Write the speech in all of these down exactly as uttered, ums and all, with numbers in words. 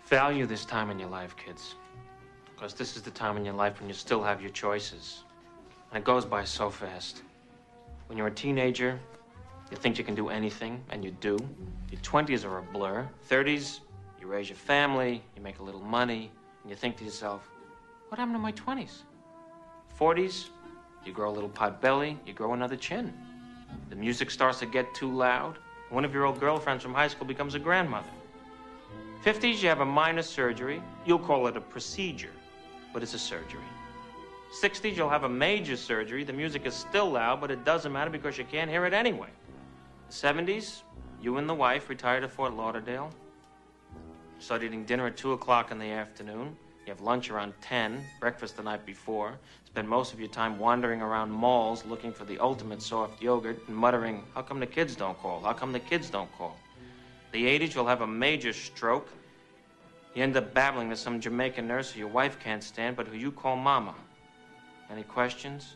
Value this time in your life, kids. Because this is the time in your life when you still have your choices. And it goes by so fast. When you're a teenager, you think you can do anything, and you do. Your twenties are a blur. thirties, you raise your family, you make a little money, and you think to yourself, what happened to my twenties? forties, you grow a little pot belly, you grow another chin. The music starts to get too loud. One of your old girlfriends from high school becomes a grandmother. fifties, you have a minor surgery. You'll call it a procedure, but it's a surgery. sixties, you'll have a major surgery. The music is still loud, but it doesn't matter because you can't hear it anyway. seventies, you and the wife retire to Fort Lauderdale. Start eating dinner at two o'clock in the afternoon. You have lunch around ten, breakfast the night before. Spend most of your time wandering around malls looking for the ultimate soft yogurt and muttering, how come the kids don't call? How come the kids don't call? The eighties, you'll have a major stroke. You end up babbling to some Jamaican nurse who your wife can't stand, but who you call mama. Any questions?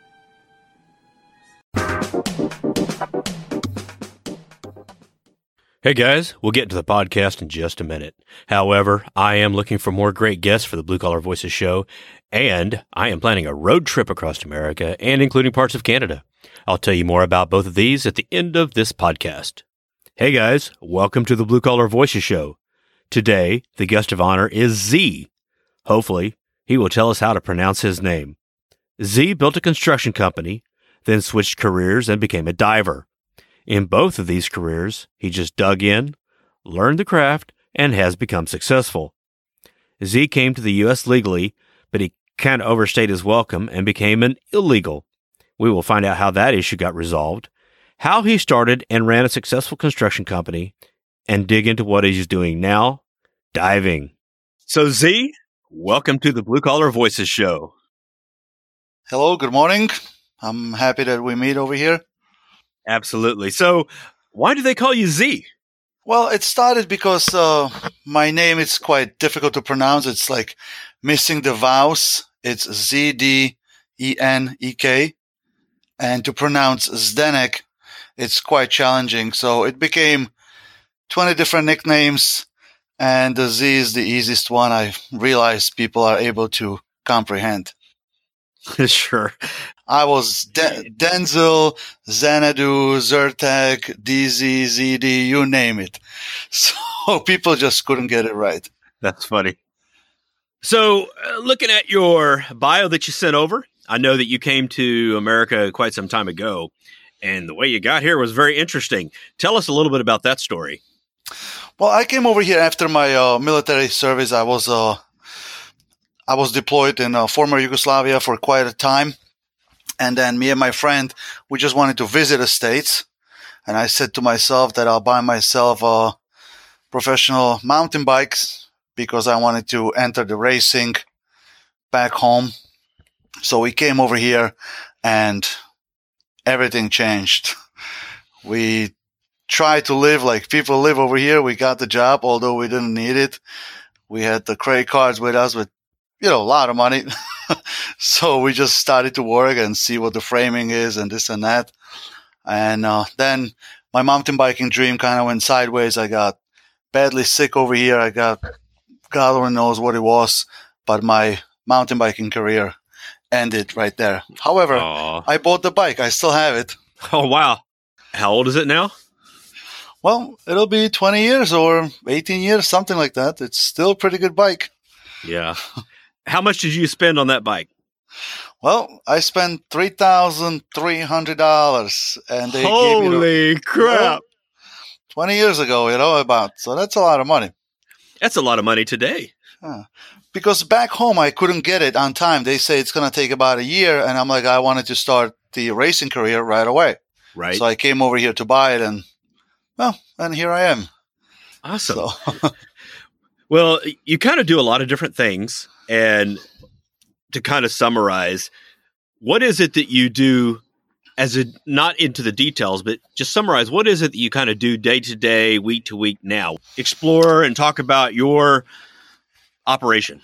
Hey guys, we'll get to the podcast in just a minute. However, I am looking for more great guests for the Blue Collar Voices show, and I am planning a road trip across America and including parts of Canada. I'll tell you more about both of these at the end of this podcast. Hey guys, welcome to the Blue Collar Voices show. Today, the guest of honor is Z. Hopefully, he will tell us how to pronounce his name. Z built a construction company, then switched careers and became a diver. In both of these careers, he just dug in, learned the craft, and has become successful. Z came to the U S legally, but he kind of overstayed his welcome and became an illegal. We will find out how that issue got resolved, how he started and ran a successful construction company, and dig into what he's doing now, diving. So Z, welcome to the Blue Collar Voices show. Hello, good morning. I'm happy that we meet over here. Absolutely. So why do they call you Z? Well, it started because uh, my name is quite difficult to pronounce. It's like missing the vowels. It's Z D E N E K. And to pronounce Zdenek, it's quite challenging. So it became twenty different nicknames, and the Z is the easiest one. I realize people are able to comprehend. Sure. I was De- Denzel, Xanadu, Zyrtec, D Z, Z D, you name it. So people just couldn't get it right. That's funny. So uh, looking at your bio that you sent over, I know that you came to America quite some time ago, and the way you got here was very interesting. Tell us a little bit about that story. Well, I came over here after my uh, military service. I was uh, I was deployed in uh, former Yugoslavia for quite a time. And then me and my friend, we just wanted to visit the States. And I said to myself that I'll buy myself a professional mountain bikes because I wanted to enter the racing back home. So we came over here and everything changed. We tried to live like people live over here. We got the job, although we didn't need it. We had the credit cards with us with, you know, a lot of money. So we just started to work and see what the framing is and this and that. And uh, then my mountain biking dream kind of went sideways. I got badly sick over here. I got, God only knows what it was, but my mountain biking career ended right there. However, Aww. I bought the bike. I still have it. Oh, wow. How old is it now? Well, it'll be twenty years or eighteen years, something like that. It's still a pretty good bike. Yeah. How much did you spend on that bike? Well, I spent three thousand three hundred dollars. And they Holy gave me the, crap. Well, twenty years ago, you know, about. So that's a lot of money. That's a lot of money today. Huh. Because back home, I couldn't get it on time. They say it's going to take about a year. And I'm like, I wanted to start the racing career right away. Right. So I came over here to buy it. And, well, and here I am. Awesome. So. Well, you kind of do a lot of different things. And to kind of summarize, what is it that you do as a, not into the details, but just summarize, what is it that you kind of do day to day, week to week now? Explore and talk about your operation.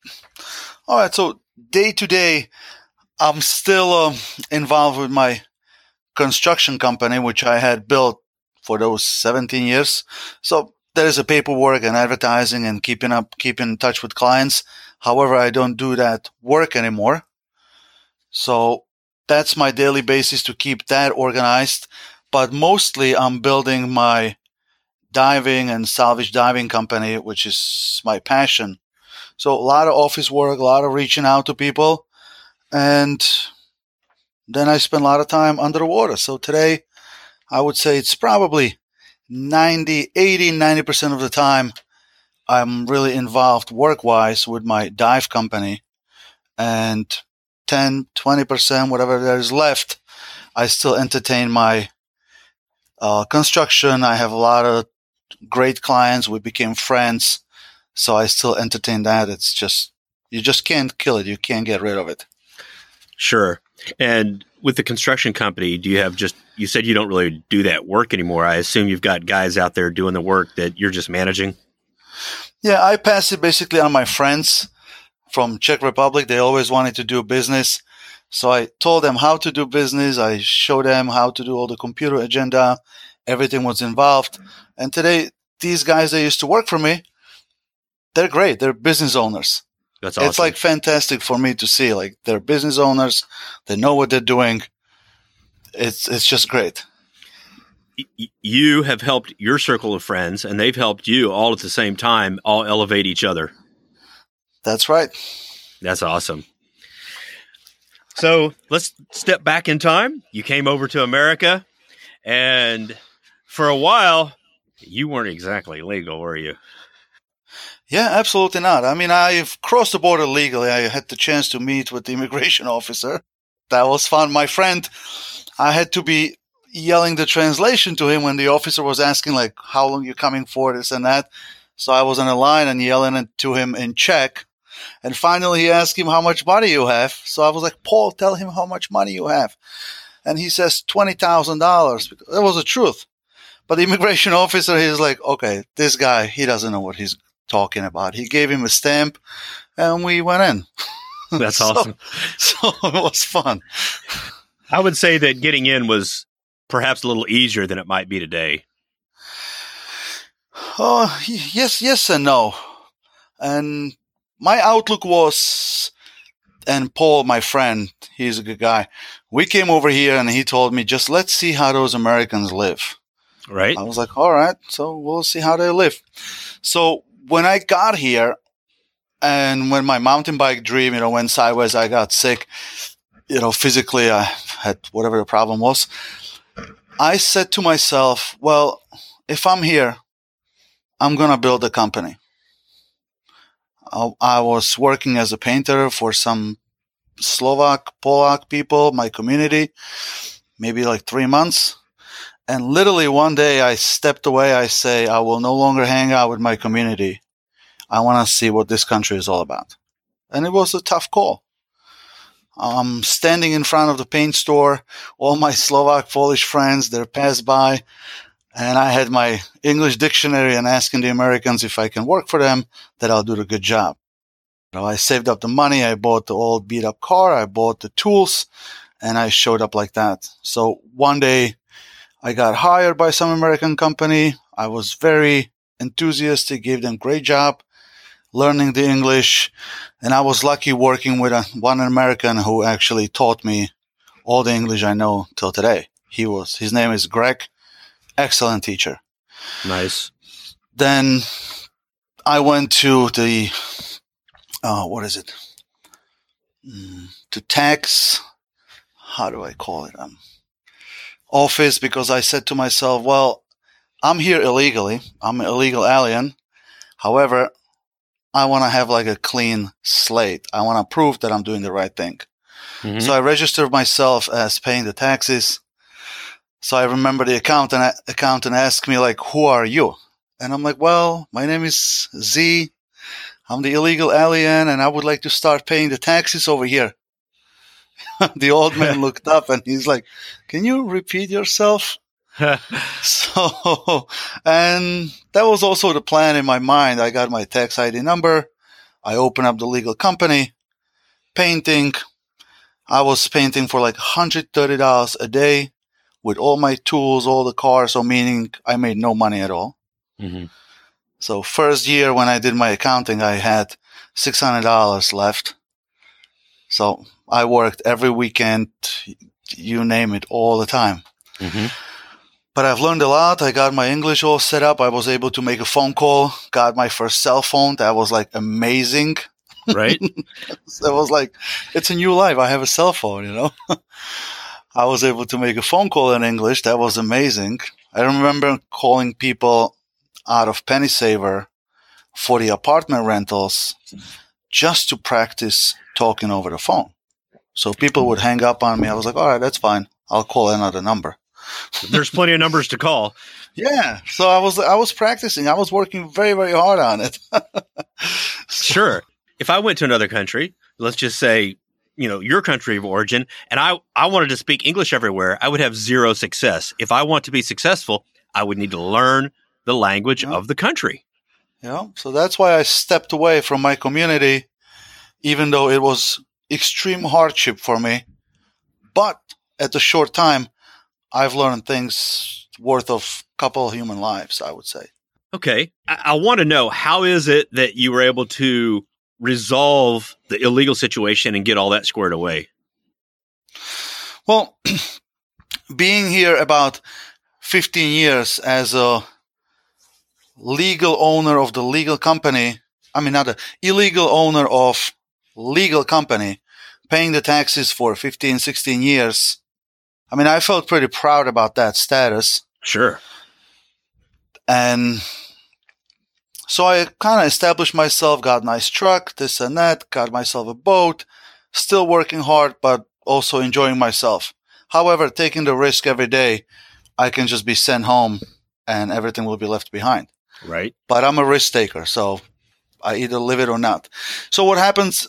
All right. So day to day, I'm still uh, involved with my construction company, which I had built for those seventeen years. So there is a paperwork and advertising and keeping up, keeping in touch with clients. However, I don't do that work anymore. So that's my daily basis to keep that organized. But mostly I'm building my diving and salvage diving company, which is my passion. So a lot of office work, a lot of reaching out to people. And then I spend a lot of time under the water. So today I would say it's probably ninety, eighty, ninety percent of the time I'm really involved work-wise with my dive company. And ten, twenty percent, whatever there is left, I still entertain my uh, construction. I have a lot of great clients. We became friends. So I still entertain that. It's just, you just can't kill it. You can't get rid of it. Sure. And with the construction company, do you have just, you said you don't really do that work anymore. I assume you've got guys out there doing the work that you're just managing? Yeah, I pass it basically on my friends from Czech Republic. They always wanted to do business. So I told them how to do business. I showed them how to do all the computer agenda. Everything was involved. And today, these guys that used to work for me, they're great. They're business owners. That's awesome. It's like fantastic for me to see. Like, they're business owners. They know what they're doing. It's it's just great. You have helped your circle of friends, and they've helped you all at the same time, all elevate each other. That's right. That's awesome. So let's step back in time. You came over to America, and for a while, you weren't exactly legal, were you? Yeah, absolutely not. I mean, I've crossed the border legally. I had the chance to meet with the immigration officer. That was fun. My friend, I had to be yelling the translation to him when the officer was asking, like, how long you coming for, this and that. So I was on a line and yelling it to him in Czech. And finally, he asked him how much money you have. So I was like, Paul, tell him how much money you have. And he says twenty thousand dollars. That was the truth. But the immigration officer, he's like, okay, this guy, he doesn't know what he's talking about. He gave him a stamp and we went in. That's so, awesome. So it was fun. I would say that getting in was perhaps a little easier than it might be today. Oh, yes, yes and no. And my outlook was, and Paul, my friend, he's a good guy. We came over here and he told me, just let's see how those Americans live. Right. I was like, all right, so we'll see how they live. So when I got here and when my mountain bike dream, you know, went sideways, I got sick, you know, physically I had whatever the problem was. I said to myself, well, if I'm here, I'm going to build a company. I, I was working as a painter for some Slovak, Polak people, my community, maybe like three months. And literally one day I stepped away. I say, I will no longer hang out with my community. I want to see what this country is all about. And it was a tough call. I'm standing in front of the paint store. All my Slovak, Polish friends, they passed by. And I had my English dictionary and asking the Americans if I can work for them, that I'll do a good job. So I saved up the money. I bought the old beat up car. I bought the tools and I showed up like that. So one day I got hired by some American company. I was very enthusiastic, gave them great job learning the English. And I was lucky working with a, one American who actually taught me all the English I know till today. He was, his name is Greg. Excellent teacher. Nice. Then I went to the, uh, what is it? Mm, to tax, how do I call it? Um, office, because I said to myself, well, I'm here illegally. I'm an illegal alien. However, I want to have like a clean slate. I want to prove that I'm doing the right thing. Mm-hmm. So I registered myself as paying the taxes. So I remember the accountant, accountant asked me, like, who are you? And I'm like, well, my name is Z. I'm the illegal alien, and I would like to start paying the taxes over here. The old man looked up, and he's like, can you repeat yourself? So, and that was also the plan in my mind. I got my tax I D number. I opened up the legal company, painting. I was painting for like one hundred thirty dollars a day. With all my tools, all the cars, so meaning I made no money at all. Mm-hmm. So first year when I did my accounting, I had six hundred dollars left. So I worked every weekend, you name it, all the time. Mm-hmm. But I've learned a lot. I got my English all set up. I was able to make a phone call, got my first cell phone. That was like amazing. Right. It was like, it's a new life. I have a cell phone, you know. I was able to make a phone call in English. That was amazing. I remember calling people out of Penny Saver for the apartment rentals just to practice talking over the phone. So people would hang up on me. I was like, all right, that's fine. I'll call another number. There's plenty of numbers to call. Yeah. So I was, I was practicing. I was working very, very hard on it. So, sure. If I went to another country, let's just say, you know, your country of origin, and I, I wanted to speak English everywhere, I would have zero success. If I want to be successful, I would need to learn the language Yeah. of the country. Yeah. So that's why I stepped away from my community, even though it was extreme hardship for me. But at a short time, I've learned things worth of a couple of human lives, I would say. Okay. I, I want to know, how is it that you were able to resolve the illegal situation and get all that squared away? Well, being here about fifteen years as a legal owner of the legal company, I mean, not an illegal owner of legal company, paying the taxes for fifteen, sixteen years, I mean, I felt pretty proud about that status. Sure. And so I kind of established myself, got a nice truck, this and that, got myself a boat, still working hard, but also enjoying myself. However, taking the risk every day, I can just be sent home and everything will be left behind. Right. But I'm a risk taker, so I either live it or not. So what happens,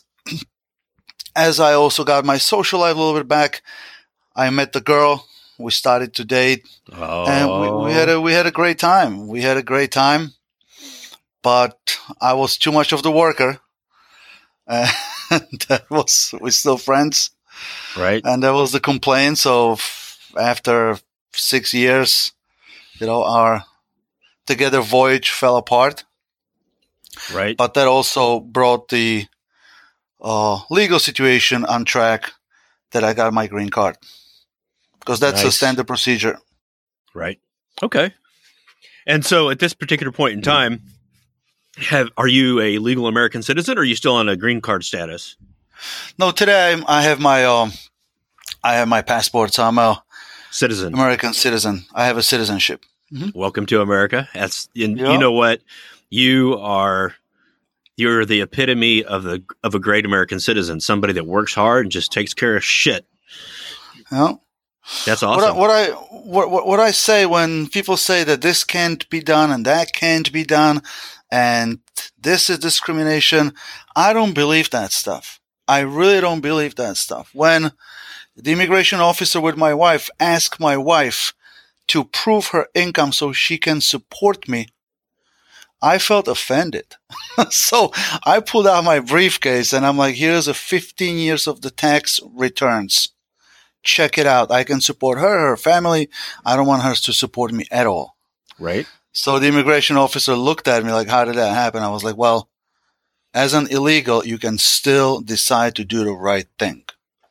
as I also got my social life a little bit back, I met the girl. We started to date, Oh. and we, we had a we had a great time. We had a great time, but I was too much of the worker. Uh, that was we're still friends, Right. and that was the complaint. So f- after six years, you know, our together voyage fell apart. Right. But that also brought the uh, legal situation on track that I got my green card. Because that's a Nice. standard procedure. Right. Okay. And so at this particular point in time, have are you a legal American citizen, or are you still on a green card status? No, today I'm, I have my um, I have my passport, so I'm a Citizen. American citizen. I have a citizenship. Welcome to America. That's and Yeah. you know what? You are you're the epitome of the of a great American citizen, somebody that works hard and just takes care of shit. You know? That's What I, awesome. what I what, what what I say when people say that this can't be done and that can't be done and this is discrimination, I don't believe that stuff. I really don't believe that stuff. When the immigration officer with my wife asked my wife to prove her income so she can support me, I felt offended. So I pulled out my briefcase and I'm like, here's a fifteen years of the tax returns. Check it out. I can support her, her family. I don't want her to support me at all. Right. So the immigration officer looked at me like, how did that happen? I was like, well, as an illegal, you can still decide to do the right thing.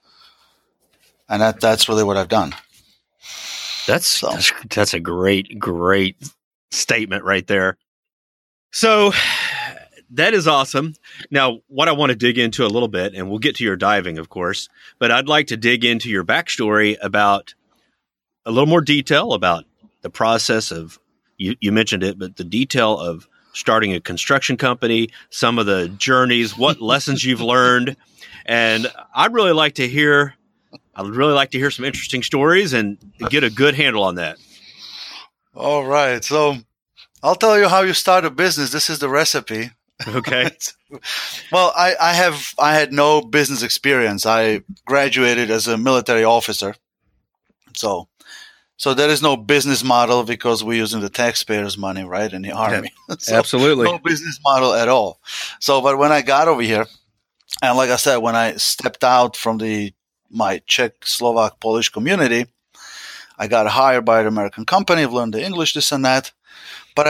And that, that's really what I've done. That's, So. that's that's a great, great statement right there. So that is awesome. Now, what I want to dig into a little bit, and we'll get to your diving, of course, but I'd like to dig into your backstory about a little more detail about the process of, you, you mentioned it, but the detail of starting a construction company, some of the journeys, what lessons you've learned. And I'd really like to hear, I'd really like to hear some interesting stories and get a good handle on that. All right. So I'll tell you how you start a business. This is the recipe. Okay. Well, I, I have I had no business experience. I graduated as a military officer. So so there is no business model because we're using the taxpayers' money, right, in the army. So Absolutely. no business model at all. So but when I got over here, and like I said, when I stepped out from the my Czech, Slovak, Polish community, I got hired by an American company. I've learned the English, this and that. But I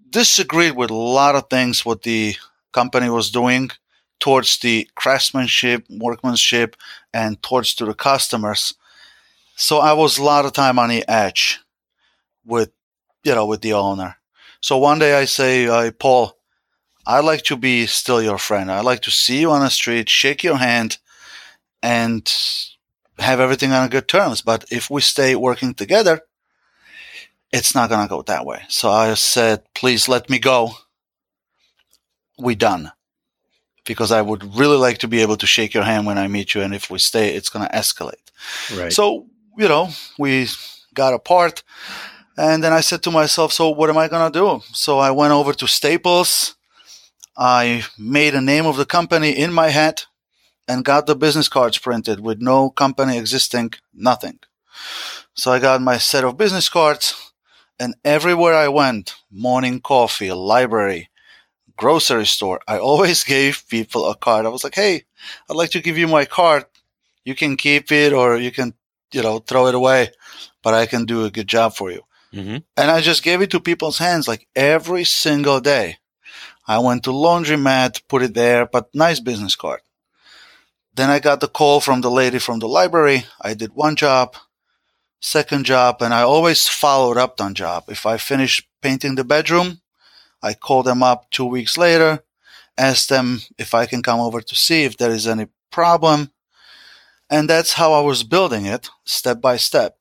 disagreed with a lot of things what the company was doing towards the craftsmanship, workmanship, and towards to the customers. So I was a lot of time on the edge with, you know, with the owner. So one day I say, uh, Paul, I'd like to be still your friend. I'd like to see you on the street, shake your hand, and have everything on good terms. But if we stay working together, it's not going to go that way. So I said, please let me go. We done. Because I would really like to be able to shake your hand when I meet you. And if we stay, it's going to escalate. Right. So, you know, we got apart. And then I said to myself, so what am I going to do? So I went over to Staples. I made a name of the company in my hat and got the business cards printed with no company existing, nothing. So I got my set of business cards, and everywhere I went, morning coffee, library, grocery store, I always gave people a card. I was like, hey, I'd like to give you my card. You can keep it or you can, you know, throw it away, but I can do a good job for you. Mm-hmm. And I just gave it to people's hands like every single day. I went to laundromat, put it there, but nice business card. Then I got the call from the lady from the library. I did one job, second job, and I always followed up on job. If I finished painting the bedroom, I called them up two weeks later, asked them if I can come over to see if there is any problem. And that's how I was building it, step by step.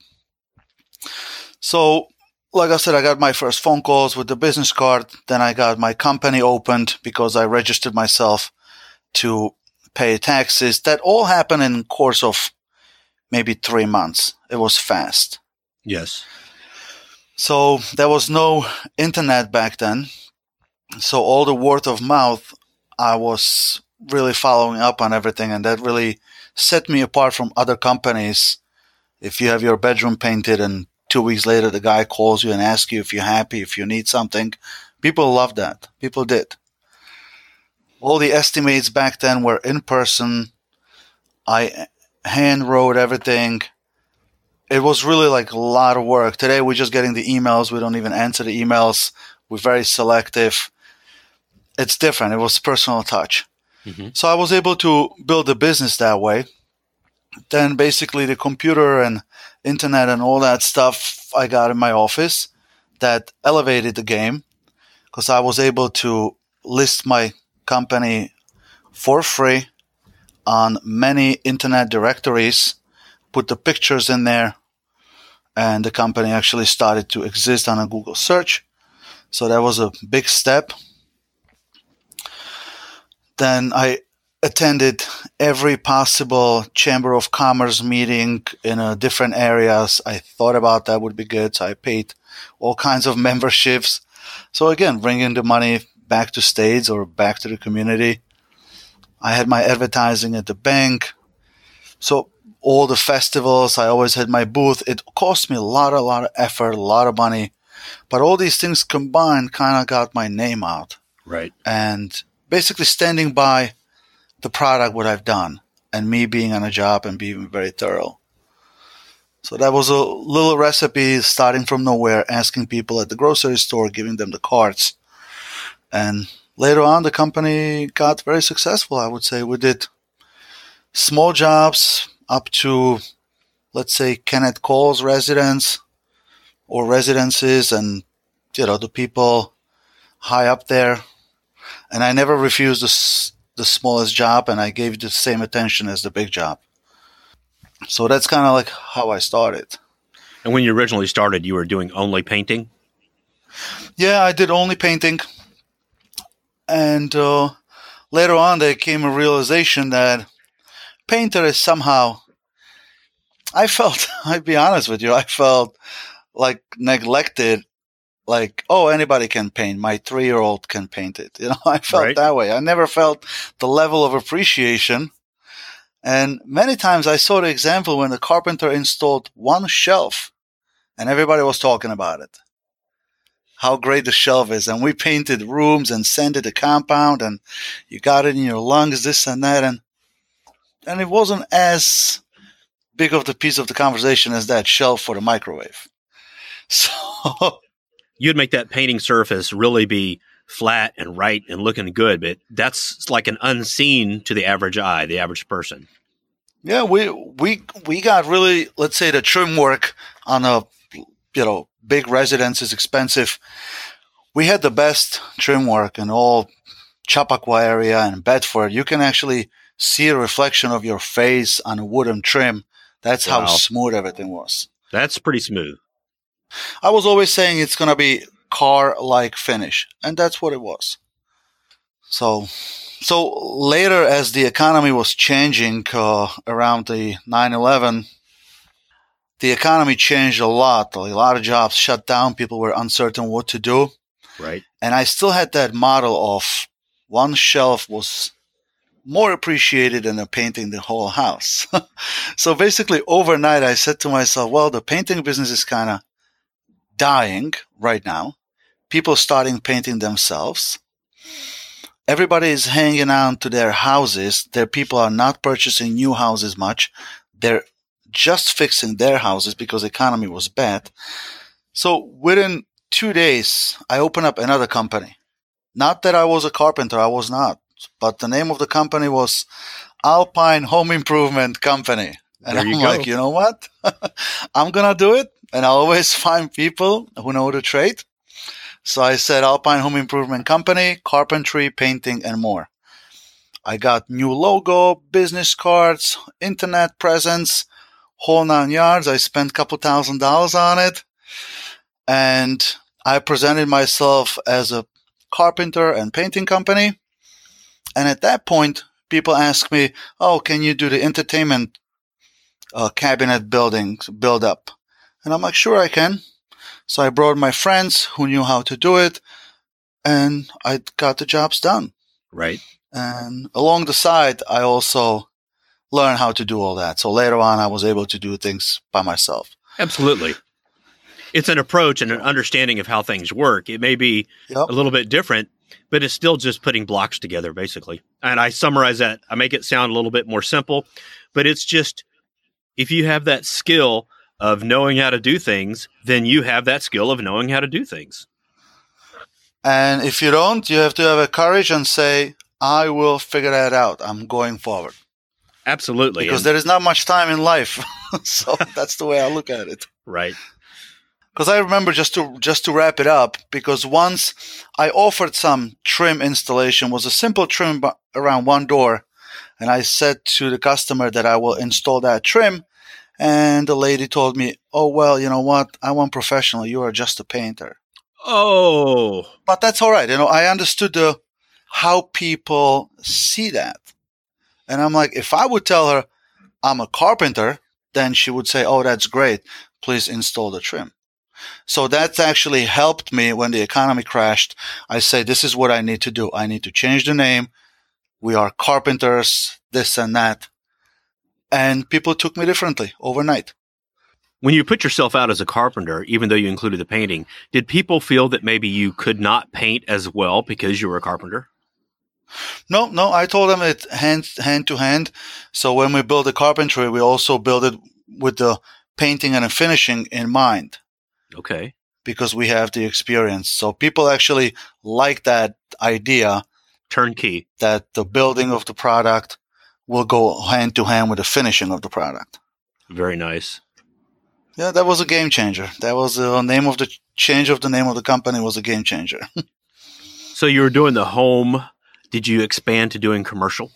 So, like I said, I got my first phone calls with the business card. Then I got my company opened because I registered myself to pay taxes. That all happened in the course of maybe three months. It was fast. Yes. So there was no internet back then. So all the word of mouth, I was really following up on everything. And that really set me apart from other companies. If you have your bedroom painted and two weeks later, the guy calls you and asks you if you're happy, if you need something. People love that. People did. All the estimates back then were in person. I hand wrote everything. It was really like a lot of work. Today, we're just getting the emails. We don't even answer the emails. We're very selective. It's different. It was personal touch. Mm-hmm. So I was able to build a business that way. Then basically the computer and internet and all that stuff I got in my office that elevated the game because I was able to list my company for free on many internet directories, put the pictures in there, and the company actually started to exist on a Google search. So that was a big step. Then I attended every possible Chamber of Commerce meeting in uh, different areas. I thought about that would be good. So I paid all kinds of memberships. So again, bringing the money back to states or back to the community. I had my advertising at the bank. So all the festivals, I always had my booth. It cost me a lot, a lot of effort, a lot of money. But all these things combined kind of got my name out. Right. And basically standing by the product, what I've done, and me being on a job and being very thorough. So that was a little recipe starting from nowhere, asking people at the grocery store, giving them the cards. And later on, the company got very successful, I would say. We did small jobs up to, let's say, Kenneth Cole's residence or residences and, you know, the people high up there. And I never refused the the smallest job, and I gave the same attention as the big job. So that's kind of like how I started. And when you originally started, you were doing only painting? Yeah, I did only painting. And uh, later on, there came a realization that painter is somehow, I felt, I'll be honest with you, I felt like neglected. Like, oh, anybody can paint. My three-year-old can paint it. You know, I felt right. that way. I never felt the level of appreciation. And many times I saw the example when the carpenter installed one shelf and everybody was talking about it. How great the shelf is. And we painted rooms and sanded the compound and you got it in your lungs, this and that. And, and it wasn't as big of the piece of the conversation as that shelf for the microwave. So you'd make that painting surface really be flat and right and looking good, but that's like an unseen to the average eye, the average person. Yeah, we we we got really, let's say, the trim work on a, you know, big residence is expensive. We had the best trim work in all Chappaqua area and Bedford. You can actually see a reflection of your face on a wooden trim. That's Wow. how smooth everything was. That's pretty smooth. I was always saying it's going to be car-like finish, and that's what it was. So, so later, as the economy was changing uh, around the nine eleven, the economy changed a lot. A lot of jobs shut down. People were uncertain what to do. Right. And I still had that model of one shelf was more appreciated than a painting the whole house. So basically, overnight, I said to myself, well, the painting business is kind of dying right now. People starting painting themselves. Everybody is hanging on to their houses. Their people are not purchasing new houses much. They're just fixing their houses because the economy was bad. So within two days, I opened up another company. Not that I was a carpenter. I was not. But the name of the company was Alpine Home Improvement Company. And There I'm you go. like, you know what? I'm going to do it. And I always find people who know the trade. So I said Alpine Home Improvement Company, carpentry, painting, and more. I got new logo, business cards, internet presence, whole nine yards. I spent a couple thousand dollars on it. And I presented myself as a carpenter and painting company. And at that point, people asked me, oh, can you do the entertainment uh, cabinet building, build up? And I'm like, sure, I can. So I brought my friends who knew how to do it, and I got the jobs done. Right. And along the side, I also learned how to do all that. So later on, I was able to do things by myself. Absolutely. It's an approach and an understanding of how things work. It may be Yep. a little bit different, but it's still just putting blocks together, basically. And I summarize that. I make it sound a little bit more simple, but it's just, if you have that skill of knowing how to do things, then you have that skill of knowing how to do things. And if you don't, you have to have a courage and say, I will figure that out. I'm going forward. Absolutely. Because And- there is not much time in life. So that's the way I look at it. right. Because I remember, just to just to wrap it up, because once I offered some trim installation, was a simple trim bu- around one door, and I said to the customer that I will install that trim, and the lady told me, oh, well, you know what, I want professional, you are just a painter. Oh, But that's all right. You know, I understood the how people see that. And I'm like, if I would tell her I'm a carpenter, then she would say, oh, that's great, please install the trim. So that's actually helped me when the economy crashed. I say, this is what I need to do. I need to change the name. We are carpenters, this and that. And people took me differently overnight. when you put yourself out as a carpenter, even though you included the painting, did people feel that maybe you could not paint as well because you were a carpenter? No, no, I told them it hand, hand to hand. So when we build a carpentry, we also build it with the painting and the finishing in mind. Okay. Because we have the experience. So people actually like that idea. Turnkey. That the building of the product will go hand to hand with the finishing of the product. Very nice. Yeah, that was a game changer. That was the name of the change of the name of the company was a game changer. So you were doing the home. Did you expand to doing commercial?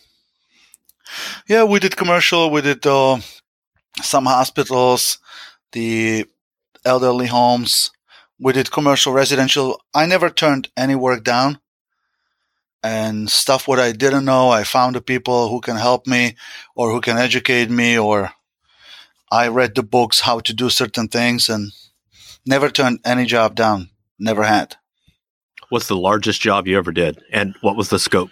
Yeah, we did commercial. We did uh, some hospitals, the elderly homes. We did commercial, residential. I never turned any work down. And stuff what I didn't know, I found the people who can help me or who can educate me, or I read the books how to do certain things, and never turned any job down. Never had. What's the largest job you ever did? And what was the scope?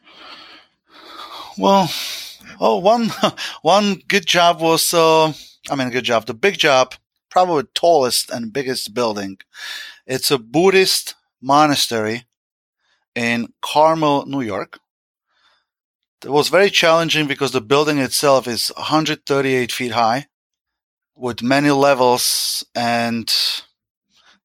Well, oh, one, one good job was, uh, I mean, a good job. The big job, probably the tallest and biggest building. It's a Buddhist monastery in Carmel, New York. It was very challenging because the building itself is one hundred thirty-eight feet high with many levels, and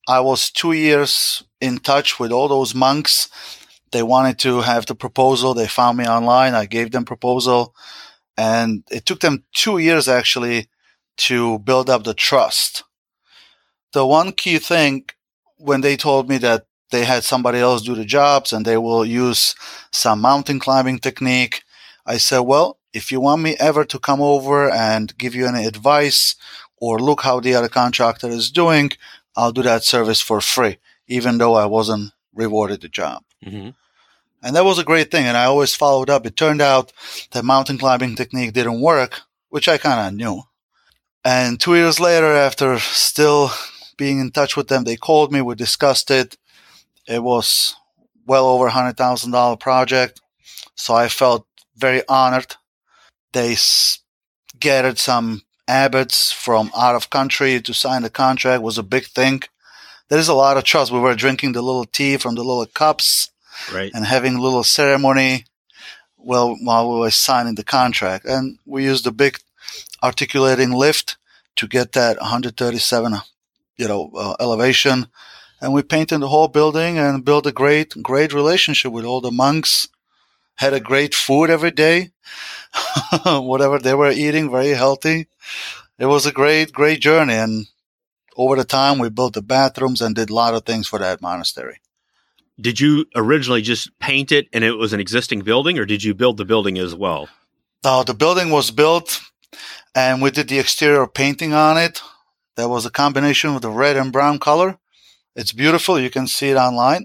I was two years in touch with all those monks. They wanted to have the proposal. They found me online. I gave them proposal. And it took them two years actually to build up the trust. The one key thing when they told me that they had somebody else do the jobs and they will use some mountain climbing technique, I said, well, if you want me ever to come over and give you any advice or look how the other contractor is doing, I'll do that service for free, even though I wasn't rewarded the job. Mm-hmm. And that was a great thing. And I always followed up. It turned out that mountain climbing technique didn't work, which I kind of knew. And two years later, after still being in touch with them, they called me. We discussed it. It was well over a one hundred thousand dollars project. So I felt very honored. They s- gathered some abbots from out of country to sign the contract. It was a big thing. There is a lot of trust. We were drinking the little tea from the little cups. Right. And having a little ceremony well, while we were signing the contract. And we used a big articulating lift to get that one hundred thirty-seven, you know, uh, elevation. And we painted the whole building and built a great, great relationship with all the monks. Had a great food every day. Whatever they were eating, very healthy. It was a great, great journey. And over the time, we built the bathrooms and did a lot of things for that monastery. Did you originally just paint it and it was an existing building, or did you build the building as well? No, the building was built and we did the exterior painting on it. That was a combination of the red and brown color. It's beautiful. You can see it online.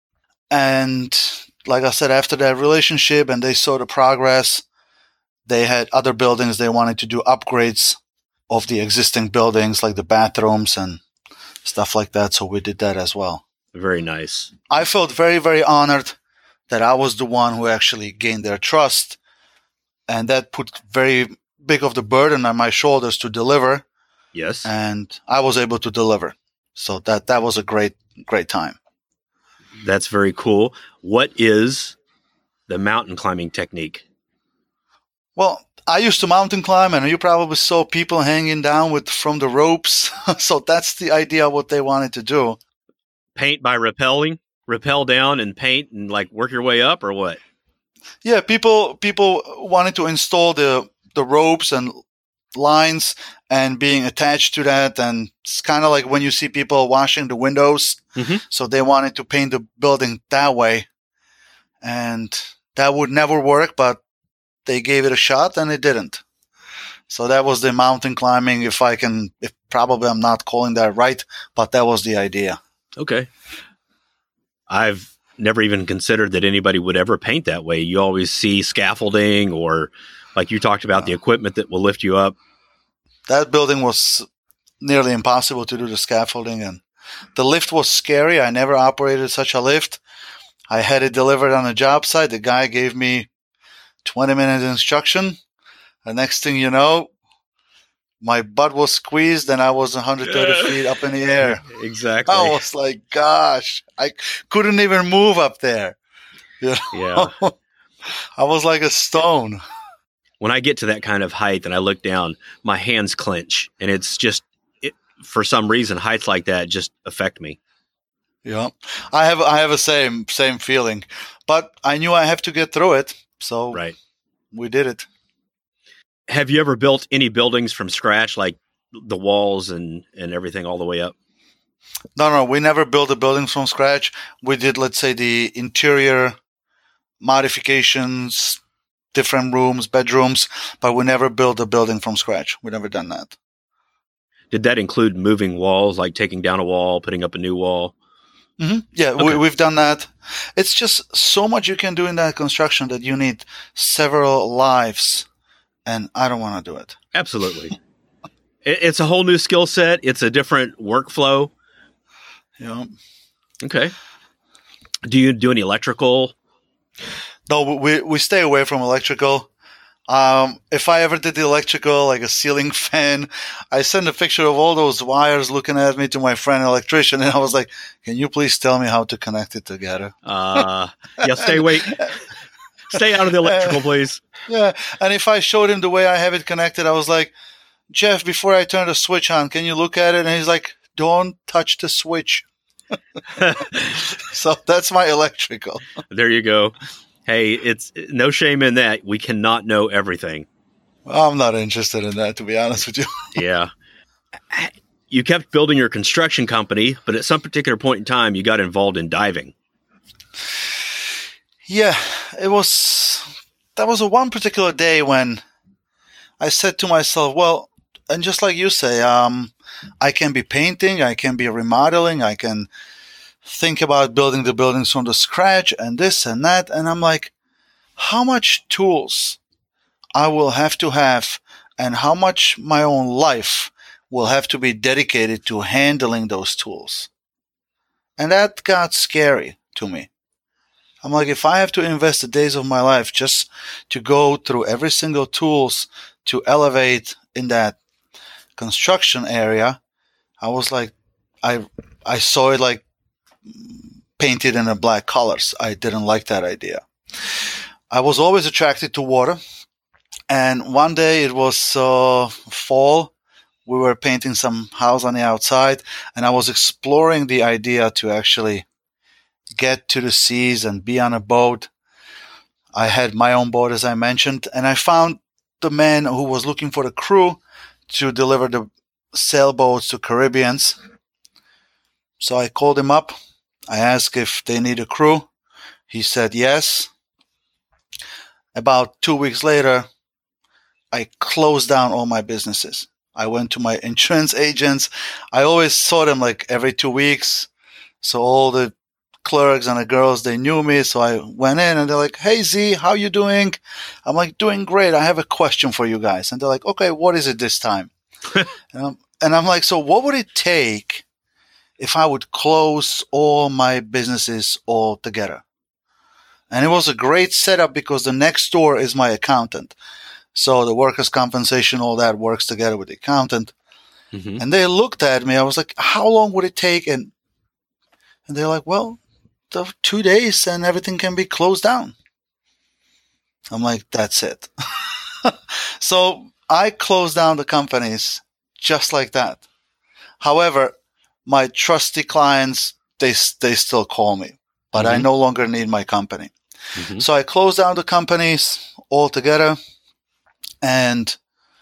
And like I said, after that relationship and they saw the progress, they had other buildings. They wanted to do upgrades of the existing buildings, like the bathrooms and stuff like that. So we did that as well. Very nice. I felt very, very honored that I was the one who actually gained their trust. And that put very big of the burden on my shoulders to deliver. Yes. And I was able to deliver. So that, that was a great, great time. That's very cool. What is the mountain climbing technique? Well, I used to mountain climb, and you probably saw people hanging down with from the ropes. So that's the idea of what they wanted to do. Paint by rappelling, rappel down and paint and like work your way up, or what? Yeah, people people wanted to install the the ropes and lines and being attached to that, and it's kind of like when you see people washing the windows. Mm-hmm. So they wanted to paint the building that way, and that would never work, but they gave it a shot and it didn't. So that was the mountain climbing, if I can, if probably I'm not calling that right, but that was the idea. Okay. I've never even considered that anybody would ever paint that way. You always see scaffolding, or like you talked about, the equipment that will lift you up. That building was nearly impossible to do the scaffolding, and the lift was scary. I never operated such a lift. I had it delivered on a job site. The guy gave me twenty minute instruction. The next thing you know, my butt was squeezed and I was one hundred thirty feet up in the air. Exactly. I was like, gosh, I couldn't even move up there. You know? Yeah. I was like a stone. When I get to that kind of height and I look down, my hands clench, and it's just, it, for some reason, heights like that just affect me. Yeah, I have I have a same same feeling, but I knew I have to get through it, so right. We did it. Have you ever built any buildings from scratch, like the walls and, and everything all the way up? No, no, we never built a building from scratch. We did, let's say, the interior modifications, different rooms, bedrooms, but we never built a building from scratch. We never done that. Did that include moving walls, like taking down a wall, putting up a new wall? Mm-hmm. Yeah, okay. we, we've done that. It's just so much you can do in that construction that you need several lives, and I don't want to do it. Absolutely. it, it's a whole new skill set. It's a different workflow. Yeah. Okay. Do you do any electrical? No, we we stay away from electrical. Um, if I ever did the electrical, like a ceiling fan, I sent a picture of all those wires looking at me to my friend electrician, and I was like, "Can you please tell me how to connect it together?" Uh, yeah, stay away. Stay out of the electrical, please. Yeah, and if I showed him the way I have it connected, I was like, "Jeff, before I turn the switch on, can you look at it?" And he's like, "Don't touch the switch." So that's my electrical. There you go. Hey, it's no shame in that. We cannot know everything. I'm not interested in that, to be honest with you. Yeah. You kept building your construction company, but at some particular point in time, you got involved in diving. Yeah, it was, that was a one particular day when I said to myself, well, and just like you say, um, I can be painting, I can be remodeling, I can think about building the buildings from the scratch and this and that. And I'm like, how much tools I will have to have and how much my own life will have to be dedicated to handling those tools. And that got scary to me. I'm like, if I have to invest the days of my life just to go through every single tools to elevate in that construction area, I was like, I I saw it like painted in a black colors. I didn't like that idea. I was always attracted to water. And one day it was uh, fall. We were painting some house on the outside, and I was exploring the idea to actually get to the seas and be on a boat. I had my own boat, as I mentioned, and I found the man who was looking for the crew to deliver the sailboats to Caribbeans. So I called him up. I asked if they need a crew. He said yes. About two weeks later, I closed down all my businesses. I went to my insurance agents. I always saw them like every two weeks. So all the clerks and the girls, they knew me. So I went in and they're like, hey, Z, how you doing? I'm like, doing great. I have a question for you guys. And they're like, okay, what is it this time? and, I'm, and I'm like, so what would it take if I would close all my businesses all together? And it was a great setup because the next door is my accountant. So the workers' compensation, all that works together with the accountant. Mm-hmm. And they looked at me. I was like, how long would it take? And and they're like, well, the two days and everything can be closed down. I'm like, that's it. So I closed down the companies just like that. However, my trusty clients, they they still call me, but mm-hmm. I no longer need my company. Mm-hmm. So I closed down the companies altogether. And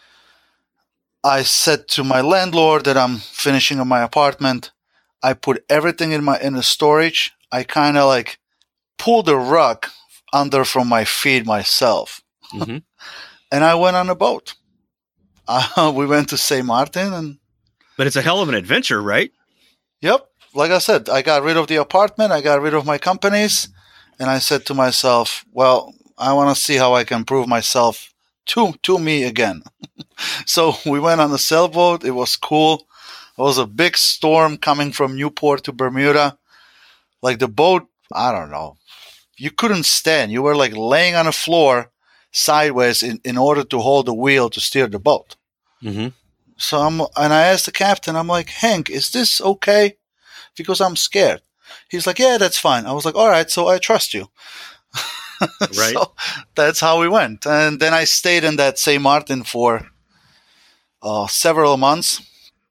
I said to my landlord that I'm finishing up my apartment. I put everything in my in the storage. I kind of like pulled the rug under from my feet myself. Mm-hmm. And I went on a boat. Uh, we went to Saint Martin. and But it's a hell of an adventure, right? Yep. Like I said, I got rid of the apartment. I got rid of my companies. And I said to myself, well, I want to see how I can prove myself to to me again. So we went on a sailboat. It was cool. It was a big storm coming from Newport to Bermuda. Like the boat, I don't know. You couldn't stand. You were like laying on the floor sideways in, in order to hold the wheel to steer the boat. Mm-hmm. So I'm, and I asked the captain, I'm like, Hank, is this okay? Because I'm scared. He's like, yeah, that's fine. I was like, all right, so I trust you. Right. So that's how we went. And then I stayed in that Saint Martin for uh, several months.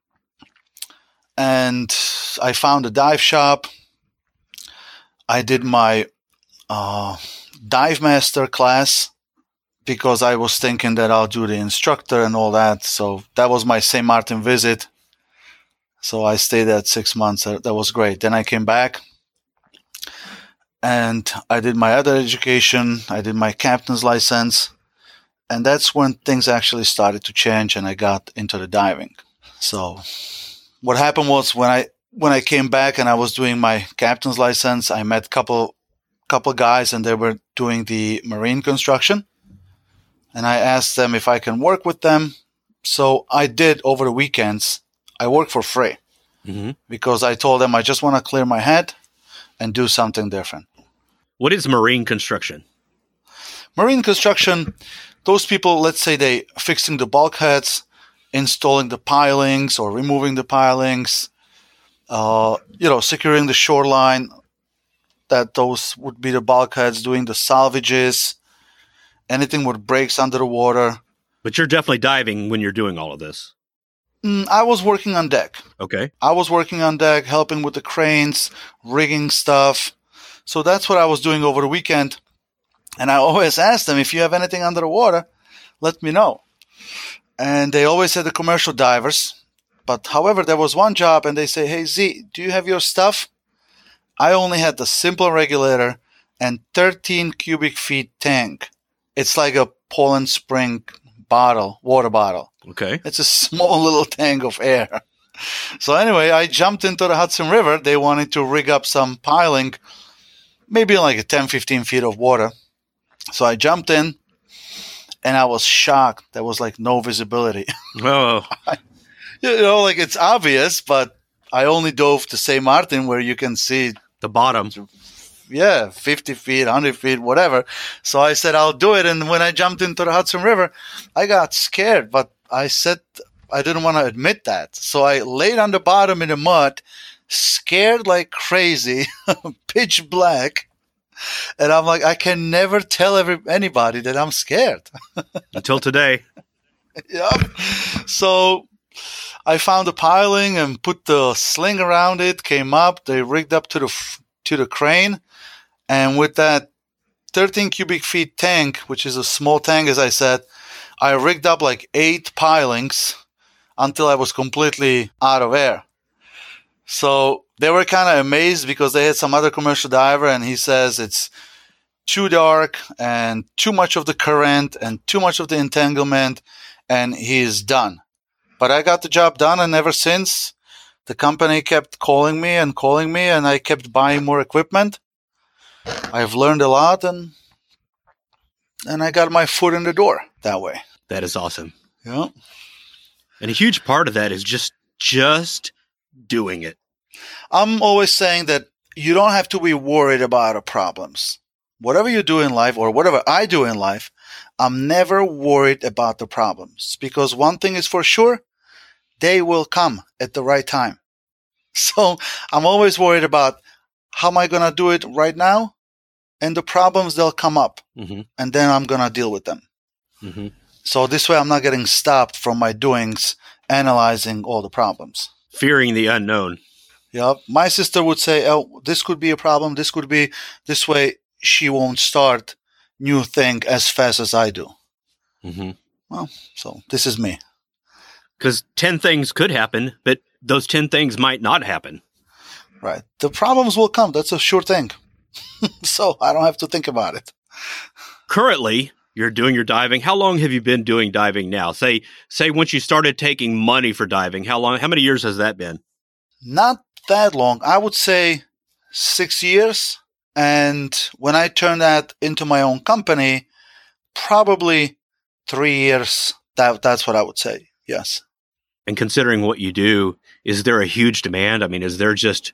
And I found a dive shop. I did my uh, dive master class because I was thinking that I'll do the instructor and all that. So that was my Saint Martin visit. So I stayed there six months. That was great. Then I came back. And I did my other education. I did my captain's license. And that's when things actually started to change and I got into the diving. So what happened was when I when I came back and I was doing my captain's license, I met a couple, couple guys and they were doing the marine construction. And I asked them if I can work with them. So I did over the weekends. I worked for free mm-hmm. because I told them I just want to clear my head and do something different. What is marine construction? Marine construction, those people, let's say they fixing the bulkheads, installing the pilings or removing the pilings, uh, you know, securing the shoreline, that those would be the bulkheads, doing the salvages, anything what breaks under the water. But you're definitely diving when you're doing all of this. Mm, I was working on deck. Okay. I was working on deck, helping with the cranes, rigging stuff. So that's what I was doing over the weekend. And I always asked them, if you have anything under the water, let me know. And they always said the commercial divers. But however, there was one job and they say, hey, Z, do you have your stuff? I only had the simple regulator and thirteen cubic feet tank. It's like a Poland Spring bottle, water bottle. Okay. It's a small little tank of air. So anyway, I jumped into the Hudson River. They wanted to rig up some piling, maybe like a ten, fifteen feet of water. So I jumped in and I was shocked. There was like no visibility. Oh. You know, like it's obvious, but I only dove to Saint Martin where you can see The bottom. yeah, fifty feet, one hundred feet, whatever. So I said, I'll do it. And when I jumped into the Hudson River, I got scared, but I said I didn't want to admit that. So I laid on the bottom in the mud, scared like crazy, pitch black. And I'm like, I can never tell every, anybody that I'm scared. Until today. Yep. So I found the piling and put the sling around it, came up, they rigged up to the to the crane. And with that thirteen cubic feet tank, which is a small tank, as I said, I rigged up like eight pilings until I was completely out of air. So they were kind of amazed because they had some other commercial diver and he says it's too dark and too much of the current and too much of the entanglement and he's done. But I got the job done, and ever since, the company kept calling me and calling me, and I kept buying more equipment. I've learned a lot, and and I got my foot in the door that way. That is awesome. Yeah. And a huge part of that is just just doing it. I'm always saying that you don't have to be worried about the problems. Whatever you do in life, or whatever I do in life, I'm never worried about the problems. Because one thing is for sure, they will come at the right time. So I'm always worried about how am I going to do it right now? And the problems, they'll come up. Mm-hmm. And then I'm going to deal with them. Mm-hmm. So this way I'm not getting stopped from my doings, analyzing all the problems. Fearing the unknown. Yeah. My sister would say, oh, this could be a problem. This could be this way. She won't start new thing as fast as I do. Mm-hmm. Well, so this is me. Because ten things could happen, but those ten things might not happen. Right. The problems will come. That's a sure thing. So I don't have to think about it. Currently, you're doing your diving. How long have you been doing diving now? Say, say once you started taking money for diving, how long, how many years has that been? Not that long. I would say six years. And when I turned that into my own company, probably three years. That that's what I would say. Yes. And considering what you do, is there a huge demand? I mean, is there just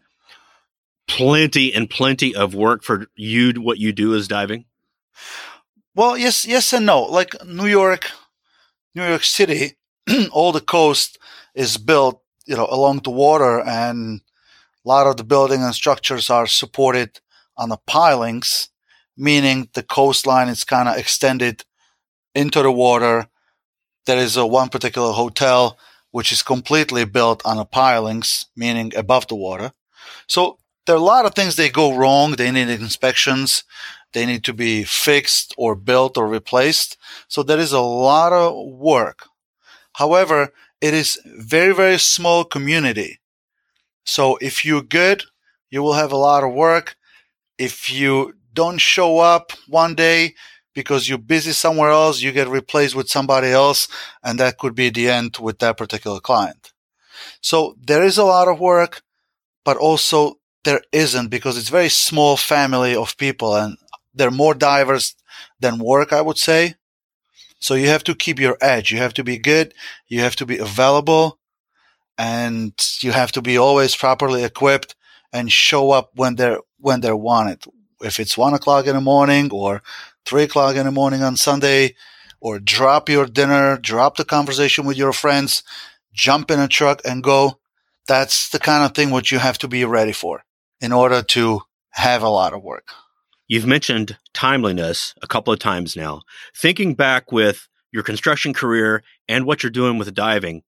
plenty and plenty of work for you, what you do is diving? Well, yes, yes and no. Like New York, New York City, all the coast is built, you know, along the water, and a lot of the building and structures are supported on the pilings, meaning the coastline is kind of extended into the water. There is a one particular hotel which is completely built on the pilings, meaning above the water. So there are a lot of things that go wrong. They need inspections. They need to be fixed or built or replaced. So there is a lot of work. However, it is very, very small community. So if you're good, you will have a lot of work. If you don't show up one day because you're busy somewhere else, you get replaced with somebody else, and that could be the end with that particular client. So there is a lot of work, but also there isn't, because it's a very small family of people, and there are more divers than work, I would say. So you have to keep your edge. You have to be good. You have to be available, and you have to be always properly equipped and show up when they're when they're wanted. If it's one o'clock in the morning or three o'clock in the morning on Sunday, or drop your dinner, drop the conversation with your friends, jump in a truck and go. That's the kind of thing which you have to be ready for in order to have a lot of work. You've mentioned timeliness a couple of times now. Thinking back with your construction career and what you're doing with diving,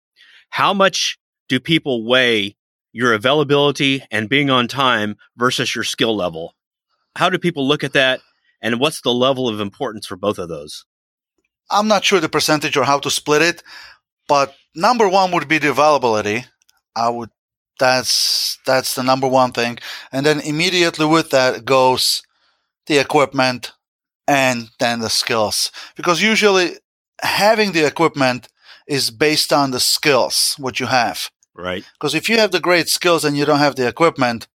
how much do people weigh your availability and being on time versus your skill level? How do people look at that? And what's the level of importance for both of those? I'm not sure the percentage or how to split it, but number one would be the availability. I would, that's, that's the number one thing. And then immediately with that goes the equipment and then the skills. Because usually having the equipment is based on the skills, what you have. Right. Because if you have the great skills and you don't have the equipment,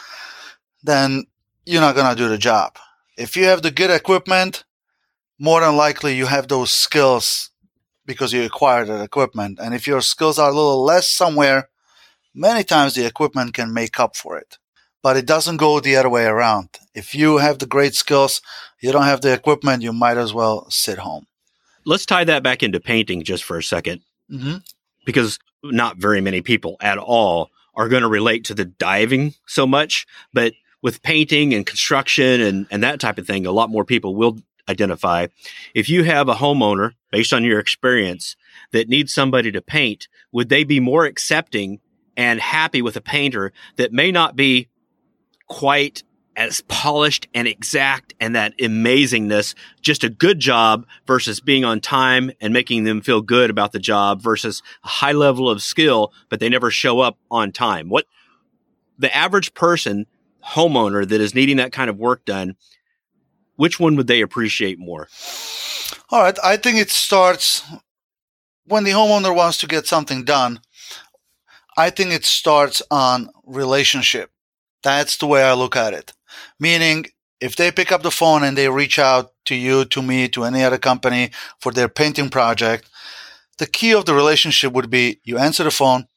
then you're not going to do the job. If you have the good equipment, more than likely you have those skills because you acquired that equipment. And if your skills are a little less somewhere, many times the equipment can make up for it. But it doesn't go the other way around. If you have the great skills, you don't have the equipment, you might as well sit home. Let's tie that back into painting just for a second. Mm-hmm. Because not very many people at all are going to relate to the diving so much. But with painting and construction and, and that type of thing, a lot more people will identify. If you have a homeowner, based on your experience, that needs somebody to paint, would they be more accepting and happy with a painter that may not be quite as polished and exact and that amazingness, just a good job versus being on time and making them feel good about the job versus a high level of skill, but they never show up on time? What the average person, homeowner that is needing that kind of work done, which one would they appreciate more? All right. I think it starts when the homeowner wants to get something done. I think it starts on relationship. That's the way I look at it. Meaning, if they pick up the phone and they reach out to you, to me, to any other company for their painting project, the key of the relationship would be you answer the phone,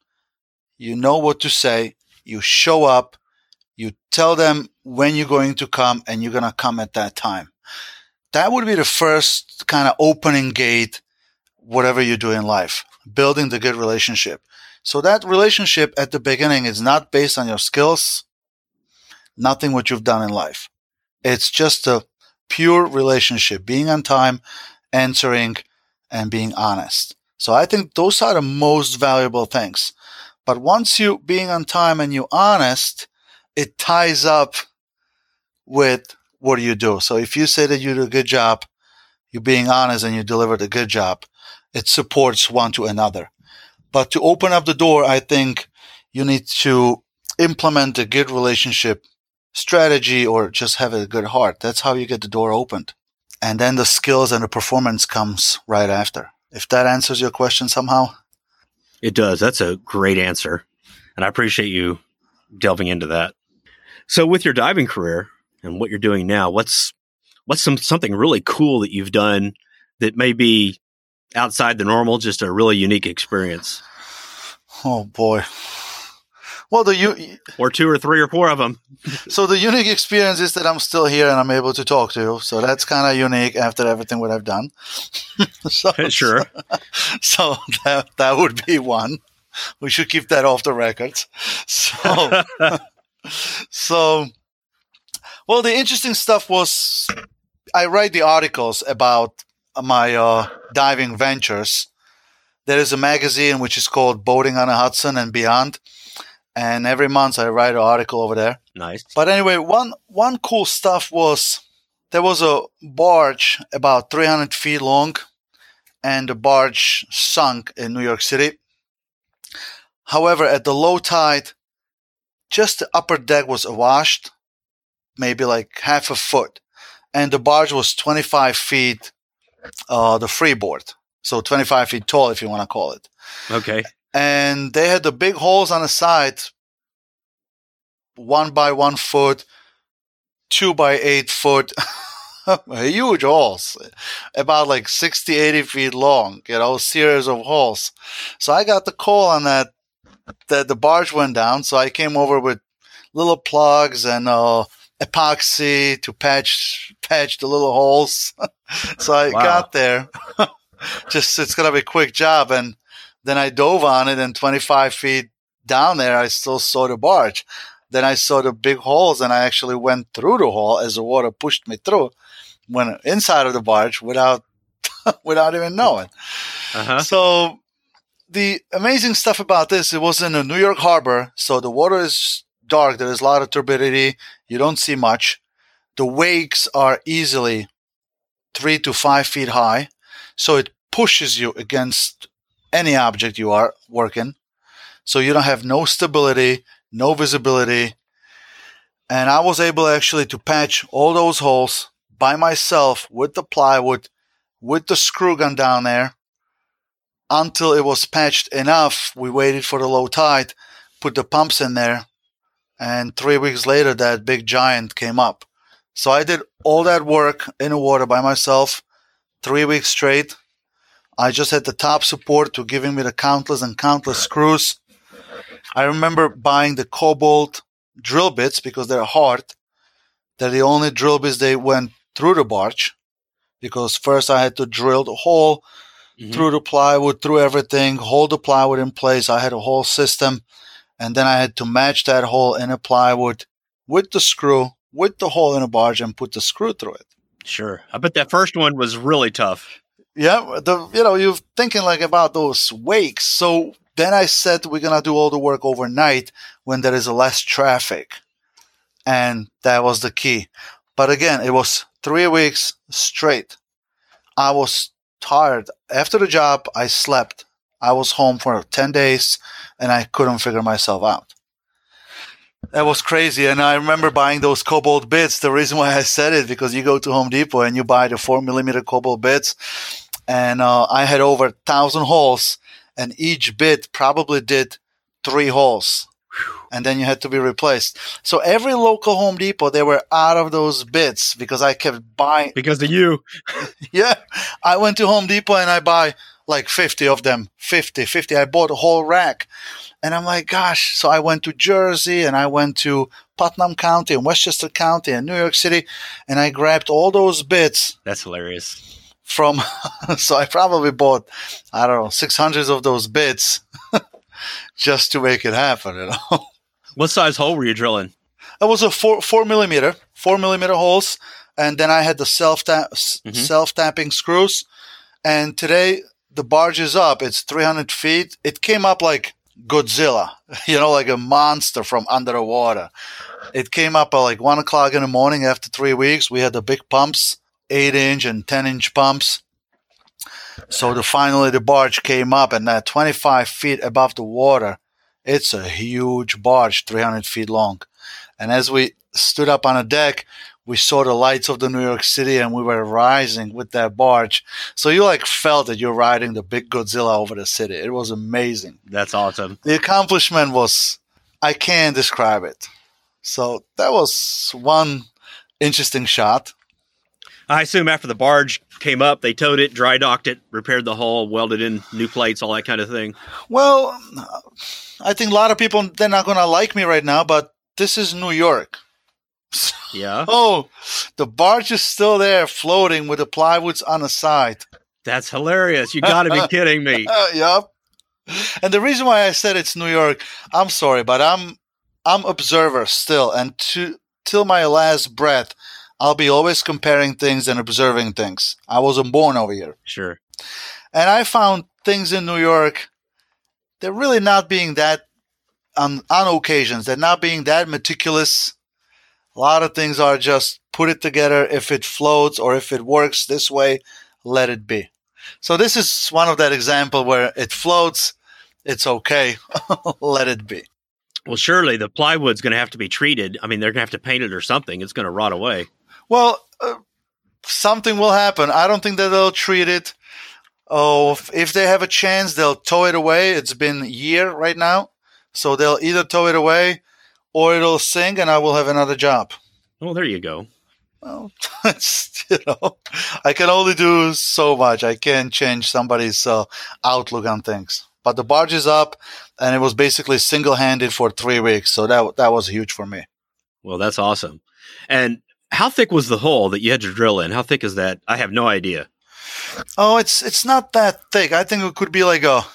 you know what to say, you show up, you tell them when you're going to come, and you're going to come at that time. That would be the first kind of opening gate, whatever you do in life, building the good relationship. So that relationship at the beginning is not based on your skills, nothing what you've done in life. It's just a pure relationship, being on time, answering, and being honest. So I think those are the most valuable things. But once you being on time and you're honest, it ties up with what do you do. So if you say that you do a good job, you're being honest and you delivered a good job, it supports one to another. But to open up the door, I think you need to implement a good relationship strategy or just have a good heart. That's how you get the door opened. And then the skills and the performance comes right after. If that answers your question somehow. It does. That's a great answer. And I appreciate you delving into that. So with your diving career and what you're doing now, what's what's some something really cool that you've done that may be outside the normal, just a really unique experience? Oh, boy. Well, the u- or two or three or four of them. So the unique experience is that I'm still here and I'm able to talk to you. So that's kind of unique after everything what I've done. so, sure. So, so that that would be one. We should keep that off the records. So, so, well, the interesting stuff was I write the articles about my uh, diving ventures. There is a magazine which is called Boating on the Hudson and Beyond. And every month I write an article over there. Nice. But anyway, one one cool stuff was there was a barge about three hundred feet long, and the barge sunk in New York City. However, at the low tide, just the upper deck was awash, maybe like half a foot. And the barge was twenty-five feet, uh, the freeboard. So twenty-five feet tall, if you want to call it. Okay. And they had the big holes on the side, one by one foot, two by eight foot, huge holes, about like sixty, eighty feet long, you know, series of holes. So I got the call on that, that the barge went down. So I came over with little plugs and uh, epoxy to patch, patch the little holes. So I wow. got there. Just, it's going to be a quick job. And then I dove on it, and twenty-five feet down there, I still saw the barge. Then I saw the big holes, and I actually went through the hole as the water pushed me through. Went inside of the barge without without even knowing. Uh-huh. So the amazing stuff about this, it was in the New York Harbor, so the water is dark. There is a lot of turbidity. You don't see much. The wakes are easily three to five feet high, so it pushes you against any object you are working. So you don't have no stability, no visibility. And I was able actually to patch all those holes by myself with the plywood, with the screw gun down there, until it was patched enough. We waited for the low tide, put the pumps in there, and three weeks later, that big giant came up. So I did all that work in the water by myself, three weeks straight. I just had the top support to giving me the countless and countless screws. I remember buying the Cobalt drill bits because they're hard. They're the only drill bits they went through the barge, because first I had to drill the hole mm-hmm. through the plywood, through everything, hold the plywood in place. I had a whole system, and then I had to match that hole in the plywood with the screw, with the hole in the barge, and put the screw through it. Sure. I bet that first one was really tough. Yeah, the you know, you're thinking like about those wakes. So then I said we're going to do all the work overnight when there is less traffic. And that was the key. But again, it was three weeks straight. I was tired. After the job, I slept. I was home for ten days and I couldn't figure myself out. That was crazy. And I remember buying those Cobalt bits. The reason why I said it, because you go to Home Depot and you buy the four millimeter Cobalt bits. And uh, I had over a thousand holes, and each bit probably did three holes. And then you had to be replaced. So every local Home Depot, they were out of those bits because I kept buying. Because of you. Yeah. I went to Home Depot and I buy like fifty of them. fifty, fifty. I bought a whole rack. And I'm like, gosh. So I went to Jersey and I went to Putnam County and Westchester County and New York City. And I grabbed all those bits. That's hilarious. From, so I probably bought, I don't know, six hundred of those bits just to make it happen, you know. What size hole were you drilling? It was a four four millimeter, four millimeter holes, and then I had the self tap mm-hmm. self tapping screws. And today the barge is up. It's three hundred feet. It came up like Godzilla, you know, like a monster from under the water. It came up at like one o'clock in the morning after three weeks. We had the big pumps. eight inch and ten inch pumps. So the, finally the barge came up, and at twenty-five feet above the water, it's a huge barge, three hundred feet long. And as we stood up on a deck, we saw the lights of the New York City, and we were rising with that barge. So you like felt that you're riding the big Godzilla over the city. It was amazing. That's awesome. The accomplishment was, I can't describe it. So that was one interesting shot. I assume after the barge came up, they towed it, dry docked it, repaired the hull, welded in new plates, all that kind of thing. Well, I think a lot of people, they're not going to like me right now, but this is New York. Yeah. Oh, the barge is still there floating with the plywoods on the side. That's hilarious. You got to be kidding me. Uh, yep. And the reason why I said it's New York, I'm sorry, but I'm I'm observer still, and to till my last breath, I'll be always comparing things and observing things. I wasn't born over here. Sure. And I found things in New York, they're really not being that, on, on occasions, they're not being that meticulous. A lot of things are just put it together. If it floats or if it works this way, let it be. So this is one of that example where it floats, it's okay, let it be. Well, surely the plywood's going to have to be treated. I mean, they're going to have to paint it or something. It's going to rot away. Well, uh, something will happen. I don't think that they'll treat it. Oh, if, if they have a chance, they'll tow it away. It's been a year right now. So they'll either tow it away or it'll sink and I will have another job. Well, there you go. Well, it's, you know, I can only do so much. I can't change somebody's uh, outlook on things. But the barge is up, and it was basically single-handed for three weeks. So that that was huge for me. Well, that's awesome. And how thick was the hole that you had to drill in? How thick is that? I have no idea. Oh, it's it's not that thick. I think it could be like a,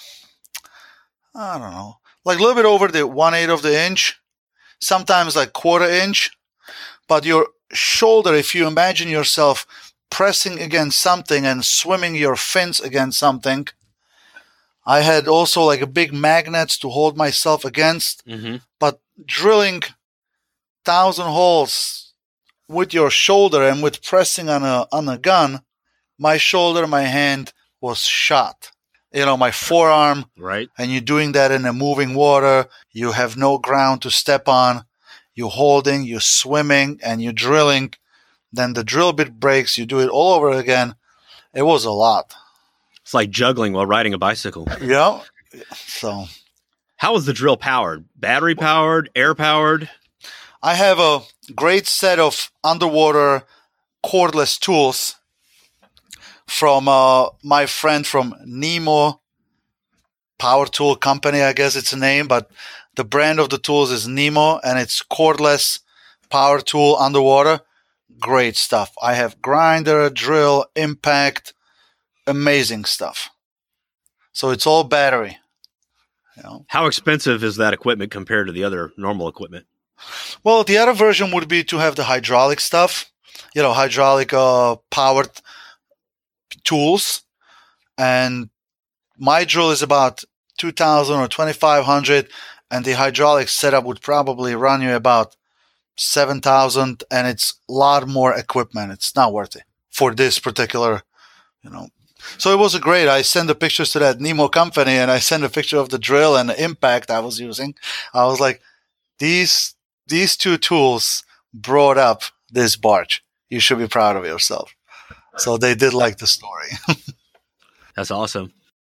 I don't know, like a little bit over the one-eighth of the inch, sometimes like quarter inch. But your shoulder, if you imagine yourself pressing against something and swimming your fins against something, I had also like a big magnets to hold myself against. Mm-hmm. But drilling thousand holes with your shoulder and with pressing on a on a gun, my shoulder, my hand was shot. You know, my forearm. Right. And you're doing that in a moving water. You have no ground to step on. You're holding, you're swimming, and you're drilling. Then the drill bit breaks. You do it all over again. It was a lot. It's like juggling while riding a bicycle. Yeah. So, how was the drill powered? Battery powered? Air powered? I have a great set of underwater cordless tools from uh, my friend from Nemo Power Tool Company, I guess it's a name, but the brand of the tools is Nemo, and it's cordless power tool underwater. Great stuff. I have grinder, drill, impact, amazing stuff. So it's all battery. You know? How expensive is that equipment compared to the other normal equipment? Well, the other version would be to have the hydraulic stuff, you know, hydraulic uh, powered tools. And my drill is about two thousand or twenty-five hundred, and the hydraulic setup would probably run you about seven thousand, and it's a lot more equipment. It's not worth it for this particular, you know. So it was a great. I sent the pictures to that Nemo company, and I sent a picture of the drill and the impact I was using. I was like, these these two tools brought up this barge. You should be proud of yourself. So they did like the story. That's awesome.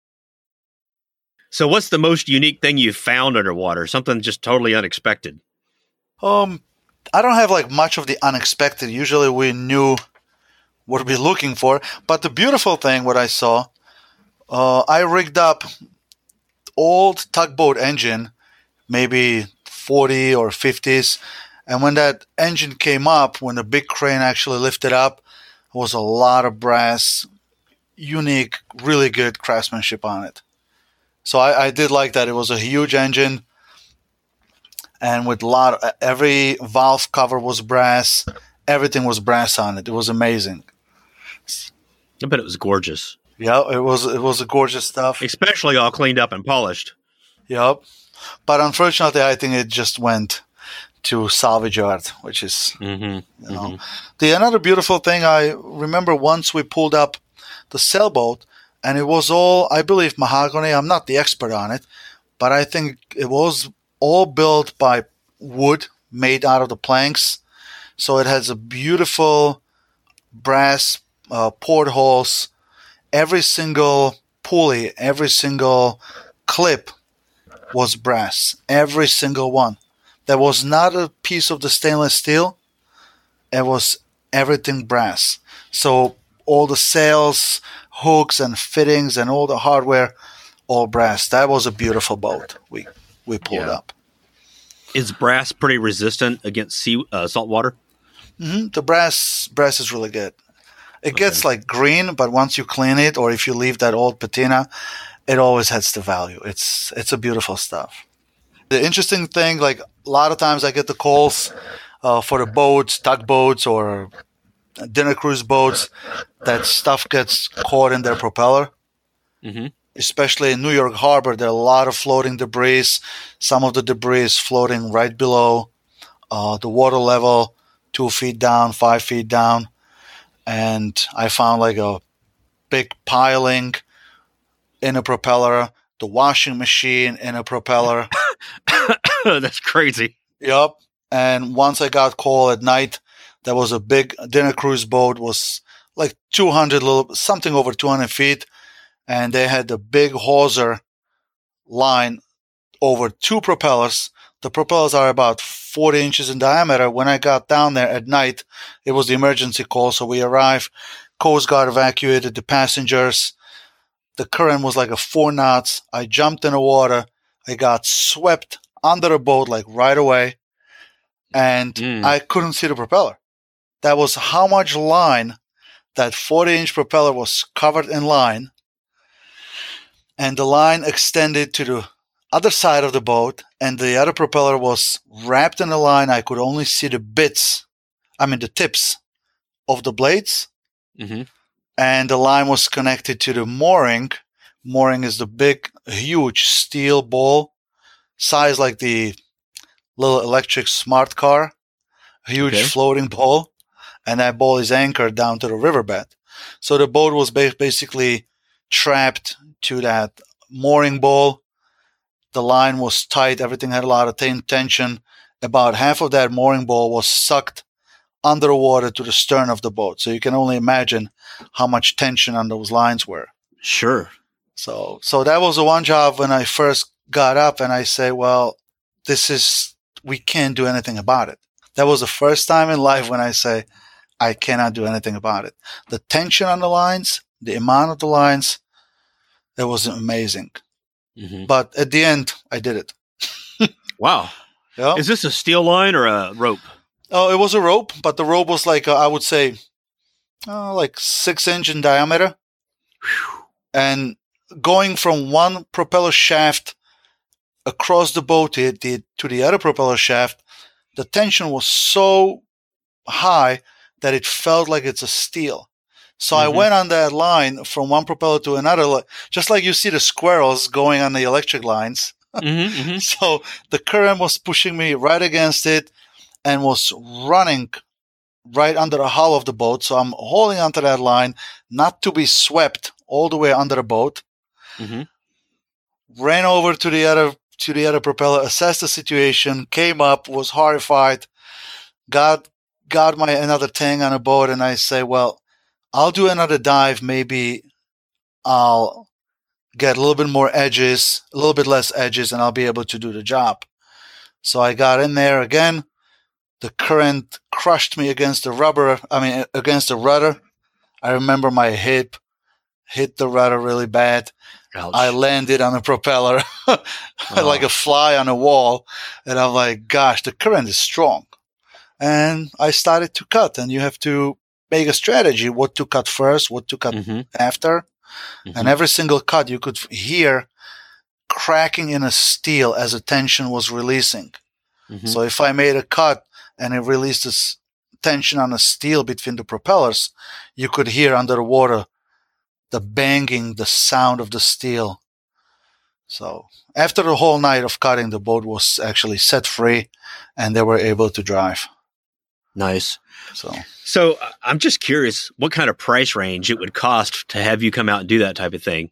So what's the most unique thing you've found underwater? Something just totally unexpected? Um, I don't have like much of the unexpected. Usually we knew what we're looking for. But the beautiful thing, what I saw, uh, I rigged up old tugboat engine, maybe forty or fifties. And when that engine came up, when the big crane actually lifted up, there was a lot of brass, unique, really good craftsmanship on it. So I, I did like that. It was a huge engine, and with a lot of, every valve cover was brass. Everything was brass on it. It was amazing. I bet it was gorgeous. Yeah, it was. It was a gorgeous stuff. Especially all cleaned up and polished. Yep. But unfortunately, I think it just went to salvage yard, which is, mm-hmm. you know. Mm-hmm. The another beautiful thing, I remember once we pulled up the sailboat, and it was all, I believe, mahogany. I'm not the expert on it, but I think it was all built by wood made out of the planks. So it has a beautiful brass uh, portholes. Every single pulley, every single clip was brass. Every single one. There was not a piece of the stainless steel. It was everything brass. So all the sails, hooks, and fittings, and all the hardware, all brass. That was a beautiful boat we we pulled yeah. up. Is brass pretty resistant against sea uh, salt water? Mm-hmm. The brass brass is really good. It okay. gets like green, but once you clean it, or if you leave that old patina, it always has the value. It's it's a beautiful stuff. The interesting thing, like a lot of times I get the calls uh, for the boats, tugboats, or dinner cruise boats, that stuff gets caught in their propeller. Mm-hmm. Especially in New York Harbor, there are a lot of floating debris. Some of the debris is floating right below uh, the water level, two feet down, five feet down. And I found like a big piling in a propeller, the washing machine in a propeller. That's crazy. Yep. And once I got called at night, there was a big dinner cruise boat, was like two hundred, little something over two hundred feet. And they had the big hawser line over two propellers. The propellers are about forty inches in diameter. When I got down there at night, it was the emergency call. So we arrived. Coast Guard evacuated the passengers. The current was like a four knots. I jumped in the water. I got swept under the boat like right away. And mm. I couldn't see the propeller. That was how much line, that forty inch propeller was covered in line. And the line extended to the other side of the boat, and the other propeller was wrapped in the line. I could only see the bits, I mean the tips of the blades. Mm-hmm. And the line was connected to the mooring Mooring is the big, huge steel ball, size like the little electric smart car, huge Okay. floating ball, and that ball is anchored down to the riverbed. So the boat was ba- basically trapped to that mooring ball. The line was tight. Everything had a lot of ten- tension. About half of that mooring ball was sucked under the water to the stern of the boat. So you can only imagine how much tension on those lines were. Sure. So, so that was the one job when I first got up and I say, well, this is, we can't do anything about it. That was the first time in life when I say, I cannot do anything about it. The tension on the lines, the amount of the lines, it was amazing. Mm-hmm. But at the end, I did it. Wow. Yeah. Is this a steel line or a rope? Oh, it was a rope, but the rope was like, uh, I would say, uh, like six inch in diameter. Whew. And going from one propeller shaft across the boat to the, to the other propeller shaft, the tension was so high that it felt like it's a steel. So Mhm. I went on that line from one propeller to another, li- just like you see the squirrels going on the electric lines. Mm-hmm, mm-hmm. So the current was pushing me right against it and was running right under the hull of the boat. So I'm holding onto that line not to be swept all the way under the boat. Mm-hmm. Ran over to the other to the other propeller, assessed the situation, came up, was horrified, got got my another thing on a boat, and I say, well, I'll do another dive. Maybe I'll get a little bit more edges, a little bit less edges, and I'll be able to do the job. So I got in there again. The current crushed me against the rubber, I mean, against the rudder. I remember my hip hit the rudder really bad. Ouch. I landed on a propeller like Oh. a fly on a wall. And I'm like, gosh, the current is strong. And I started to cut. And you have to make a strategy what to cut first, what to cut Mm-hmm. after. Mhm. And every single cut you could hear cracking in a steel as the tension was releasing. Mhm. So if I made a cut and it released this tension on the steel between the propellers, you could hear under the water the banging, the sound of the steel. So after the whole night of cutting, the boat was actually set free and they were able to drive. Nice. So So uh, I'm just curious what kind of price range it would cost to have you come out and do that type of thing.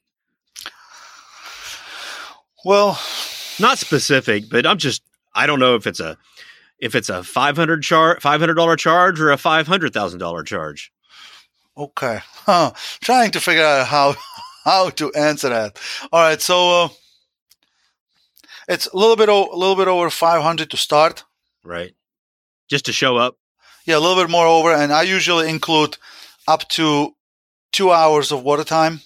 well, Not specific, but I'm just, I don't know if it's a, if it's a five hundred char- five hundred dollars charge or a five hundred thousand dollars charge. okay. Huh. Trying to figure out how how to answer that. All right, so uh, it's a little bit o- a little bit over five hundred to start. Right. Just to show up. Yeah, a little bit more over, and I usually include up to two hours of water time.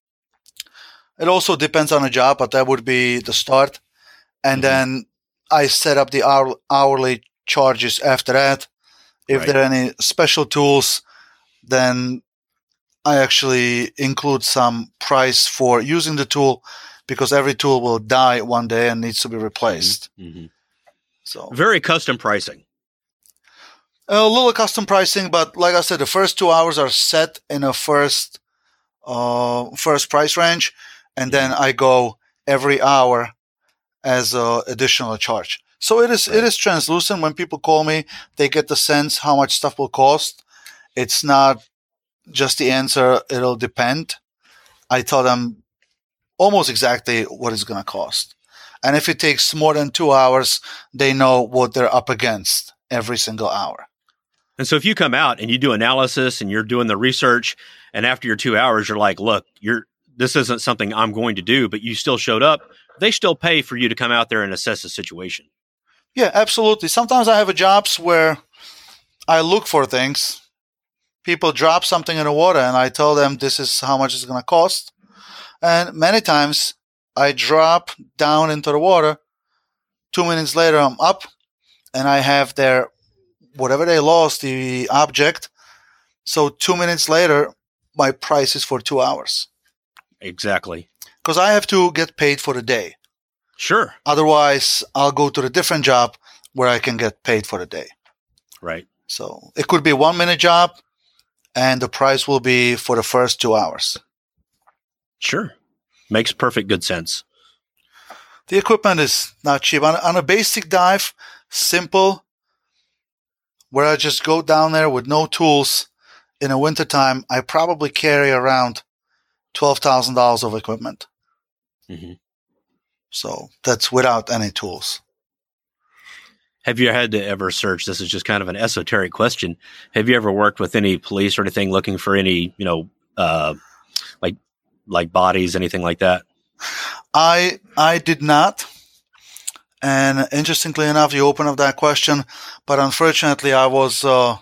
It also depends on the job, but that would be the start. And Mhm. then I set up the hour, hourly charges after that. If Right. there are any special tools, then I actually include some price for using the tool because every tool will die one day and needs to be replaced. Mhm. So Very custom pricing. a little custom pricing, but like I said, the first two hours are set in a first uh, first price range, and then I go every hour as a additional charge. So it is Right. it is translucent. When people call me, they get the sense how much stuff will cost. It's not just the answer. It'll depend. I tell them almost exactly what it's going to cost. And if it takes more than two hours, they know what they're up against every single hour. And so if you come out and you do analysis and you're doing the research, and after your two hours, you're like, look, you're this isn't something I'm going to do, but you still showed up, they still pay for you to come out there and assess the situation. Yeah, absolutely. Sometimes I have jobs where I look for things. People drop something in the water and I tell them this is how much it's going to cost. And many times I drop down into the water. Two minutes later, I'm up and I have their, whatever they lost, the object. So two minutes later, my price is for two hours. Exactly. Because I have to get paid for the day. Sure. Otherwise, I'll go to a different job where I can get paid for the day. Right. So it could be a one minute job and the price will be for the first two hours. Sure. Makes perfect good sense. The equipment is not cheap. On, on a basic dive, simple, where I just go down there with no tools in the wintertime, I probably carry around twelve thousand dollars of equipment. Mm-hmm. So that's without any tools. Have you had to ever search? This is just kind of an esoteric question. Have you ever worked with any police or anything looking for any, you know, uh, like like bodies, anything like that? I I did not. And interestingly enough, you open up that question, but unfortunately, I was uh,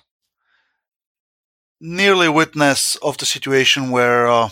nearly witness of the situation where uh,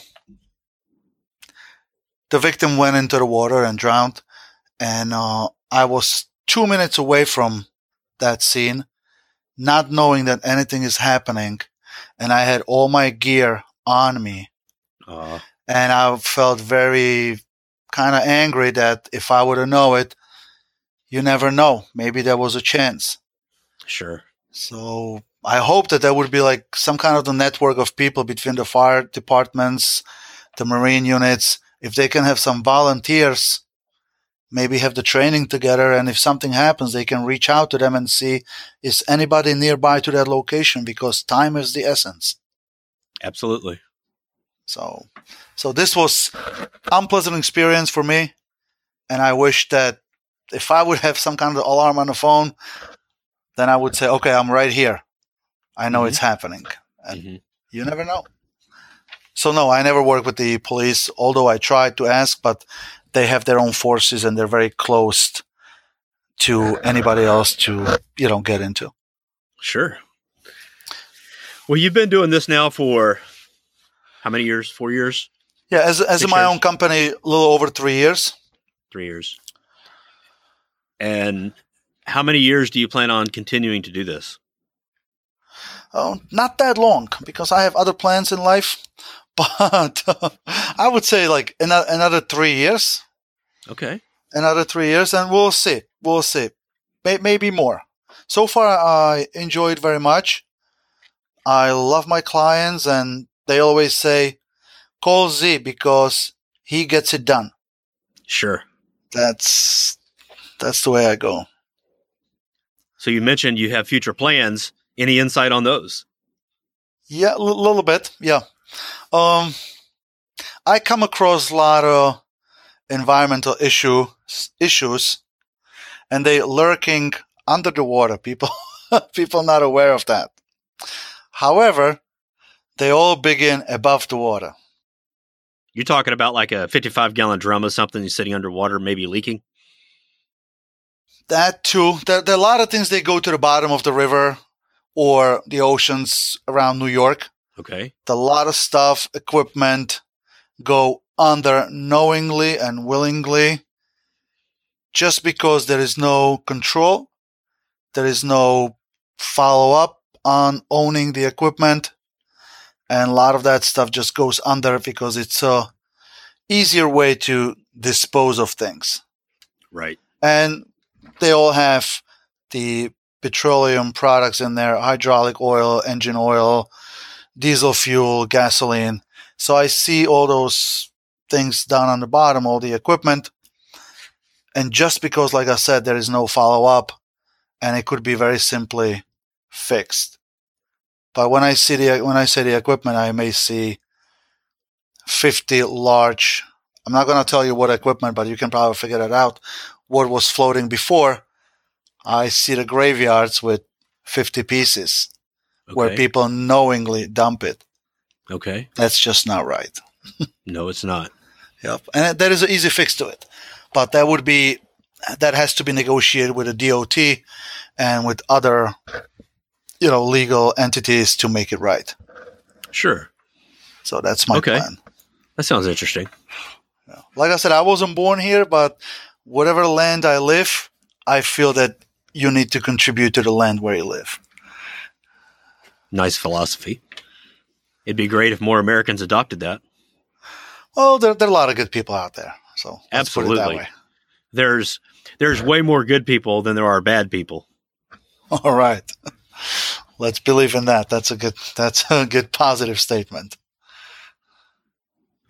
the victim went into the water and drowned, and uh, I was two minutes away from that scene, not knowing that anything is happening, and I had all my gear on me, Uh, and I felt very kind of angry that if I would have known it, you never know. Maybe there was a chance. sure. So I hope that there would be like some kind of the network of people between the fire departments, the Marine units, if they can have some volunteers, maybe have the training together, and if something happens, they can reach out to them and see, is anybody nearby to that location, because time is the essence. Absolutely. So, so this was unpleasant experience for me, and I wish that if I would have some kind of alarm on the phone, then I would say, okay, I'm right here. I know Mhm. it's happening. And hmm you never know. So no, I never work with the police, although I tried to ask, but they have their own forces and they're very close to anybody else to, you know, get into. Sure. Well, you've been doing this now for how many years? Four years? Yeah, as as Six my years. own company, a little over three years. Three years. And how many years do you plan on continuing to do this? Oh, not that long, because I have other plans in life. But uh, I would say like another, another three years. Okay. Another three years, and we'll see. We'll see. May- maybe more. So far, I enjoy it very much. I love my clients, and they always say, call Z because he gets it done. Sure. That's that's the way I go. So you mentioned you have future plans. Any insight on those? Yeah, a l- little bit. Yeah. Um, I come across a lot of environmental issue issues, and they lurking under the water. People, people not aware of that. However, they all begin above the water. You're talking about like a fifty-five gallon drum or something sitting underwater, maybe leaking? That too. There, there are a lot of things that go to the bottom of the river or the oceans around New York. Okay. A lot of stuff, equipment go under knowingly and willingly just because there is no control. There is no follow up on owning the equipment. And a lot of that stuff just goes under because it's a easier way to dispose of things. Right. And they all have the petroleum products in there, hydraulic oil, engine oil, diesel fuel, gasoline. So I see all those things down on the bottom, all the equipment. And just because, like I said, there is no follow-up, and it could be very simply fixed. But when I see the when I say the equipment, I may see fifty large. I'm not going to tell you what equipment, but you can probably figure that out. What was floating before, I see the graveyards with fifty pieces Okay. where people knowingly dump it. Okay. That's just not right. No, it's not. Yep, and there is an easy fix to it, but that would be that has to be negotiated with the D O T and with other, you know, legal entities to make it right. Sure. So that's my Okay. plan. That sounds interesting. Yeah. Like I said, I wasn't born here, but whatever land I live, I feel that you need to contribute to the land where you live. Nice philosophy. It'd be great if more Americans adopted that. Well, there, there are a lot of good people out there, so let's put it that Absolutely. way. There's there's way more good people than there are bad people. All right, let's believe in that. That's a good. That's a good positive statement.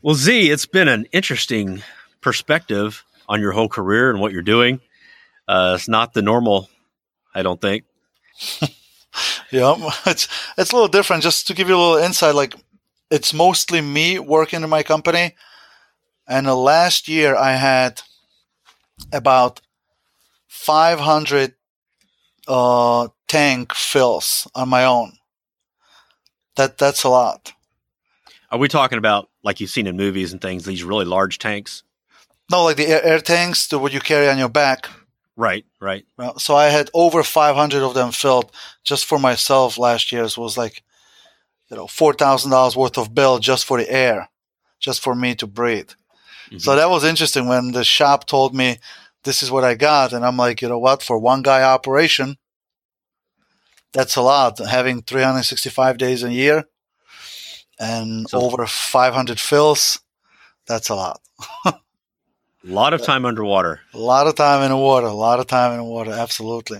Well, Z, it's been an interesting perspective on your whole career and what you're doing. Uh, it's not the normal, I don't think. Yeah, it's it's a little different. Just to give you a little insight, like it's mostly me working in my company, and the last year I had about five hundred uh, tank fills on my own. That that's a lot. Are we talking about, like you've seen in movies and things, these really large tanks? No, like the air, air tanks, the what you carry on your back. Right, right. Well, so I had over five hundred of them filled just for myself last year. It was like, you know, four thousand dollars worth of bill just for the air, just for me to breathe. Mm-hmm. So that was interesting when the shop told me this is what I got. And I'm like, you know what, for one guy operation, that's a lot. Having three hundred sixty-five days a year and so, over five hundred fills, that's a lot. A lot of time underwater. A lot of time in the water. A lot of time in the water. Absolutely.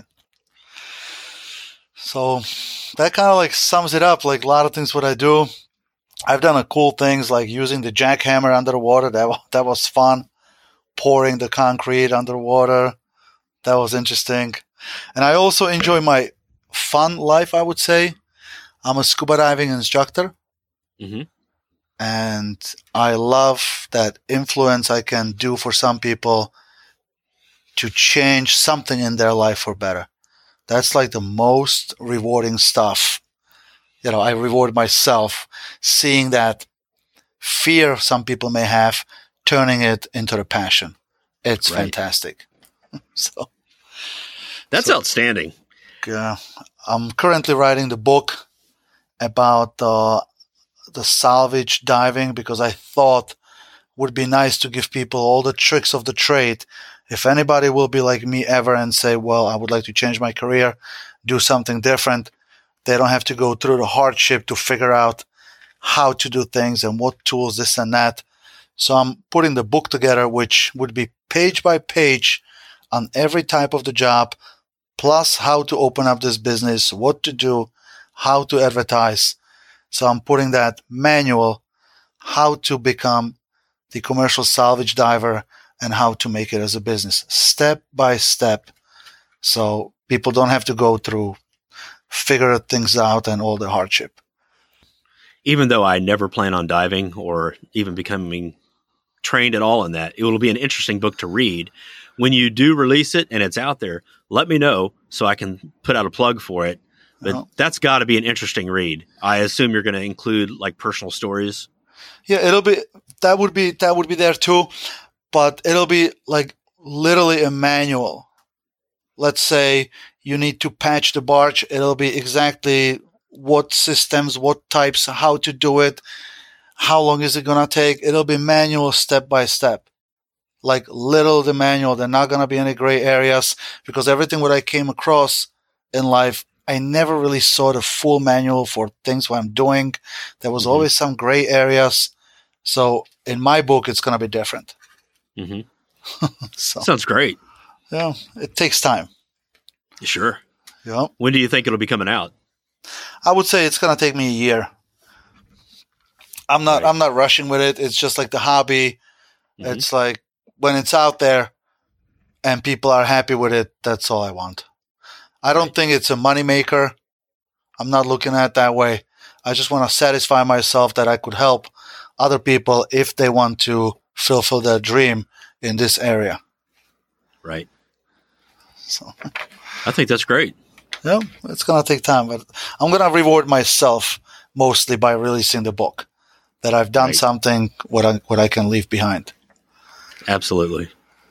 So that kind of like sums it up. Like a lot of things what I do. I've done a cool things like using the jackhammer under the water. That, that was fun. Pouring the concrete underwater. That was interesting. And I also enjoy my fun life, I would say. I'm a scuba diving instructor. Mm-hmm. And I love that influence I can do for some people to change something in their life for better. That's like the most rewarding stuff. You know, I reward myself seeing that fear some people may have, turning it into a passion. It's right. Fantastic. so That's so, outstanding. Yeah. I'm currently writing the book about uh, the salvage diving because I thought would be nice to give people all the tricks of the trade. If anybody will be like me ever and say, well, I would like to change my career, do something different, they don't have to go through the hardship to figure out how to do things and what tools, this and that. So I'm putting the book together, which would be page by page on every type of the job, plus how to open up this business, what to do, how to advertise. So I'm putting that manual, how to become the commercial salvage diver and how to make it as a business, step by step. So people don't have to go through, figure things out and all the hardship. Even though I never plan on diving or even becoming trained at all in that, it will be an interesting book to read. When you do release it and it's out there, let me know so I can put out a plug for it. But oh. That's got to be an interesting read. I assume you're going to include like personal stories. Yeah, it'll be that would be that would be there too, but it'll be like literally a manual. Let's say you need to patch the barge. It'll be exactly what systems, what types, how to do it, how long is it going to take. It'll be manual step by step. Like little the manual. There are not going to be any gray areas because everything what I came across in life, I never really saw the full manual for things what I'm doing. There was mm-hmm. always some gray areas. So in my book, it's going to be different. Mm-hmm. so, Sounds great. Yeah, it takes time. Sure. Yeah. When do you think it'll be coming out? I would say it's going to take me a year. I'm not. Right. I'm not rushing with it. It's just like the hobby. Mm-hmm. It's like when it's out there, and people are happy with it. That's all I want. I don't right. think it's a moneymaker. I'm not looking at it that way. I just want to satisfy myself that I could help other people if they want to fulfill their dream in this area. Right. So, I think that's great. Yeah, it's going to take time, but I'm going to reward myself mostly by releasing the book that I've done right. something what I, what I can leave behind. Absolutely.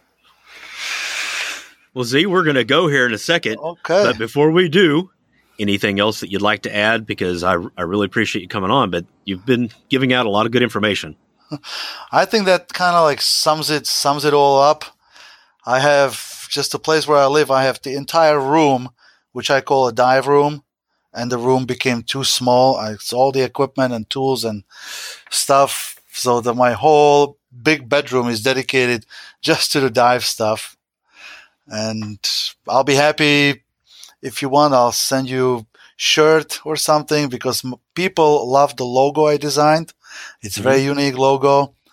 Well, Z, we're going to go here in a second. Okay. But before we do, anything else that you'd like to add? Because I, I really appreciate you coming on, but you've been giving out a lot of good information. I think that kind of like sums it sums it all up. I have just a place where I live. I have the entire room, which I call a dive room, and the room became too small. I, it's all the equipment and tools and stuff. So that my whole big bedroom is dedicated just to the dive stuff. And I'll be happy if you want. I'll send you shirt or something because m- people love the logo I designed. It's a very mm-hmm. unique logo.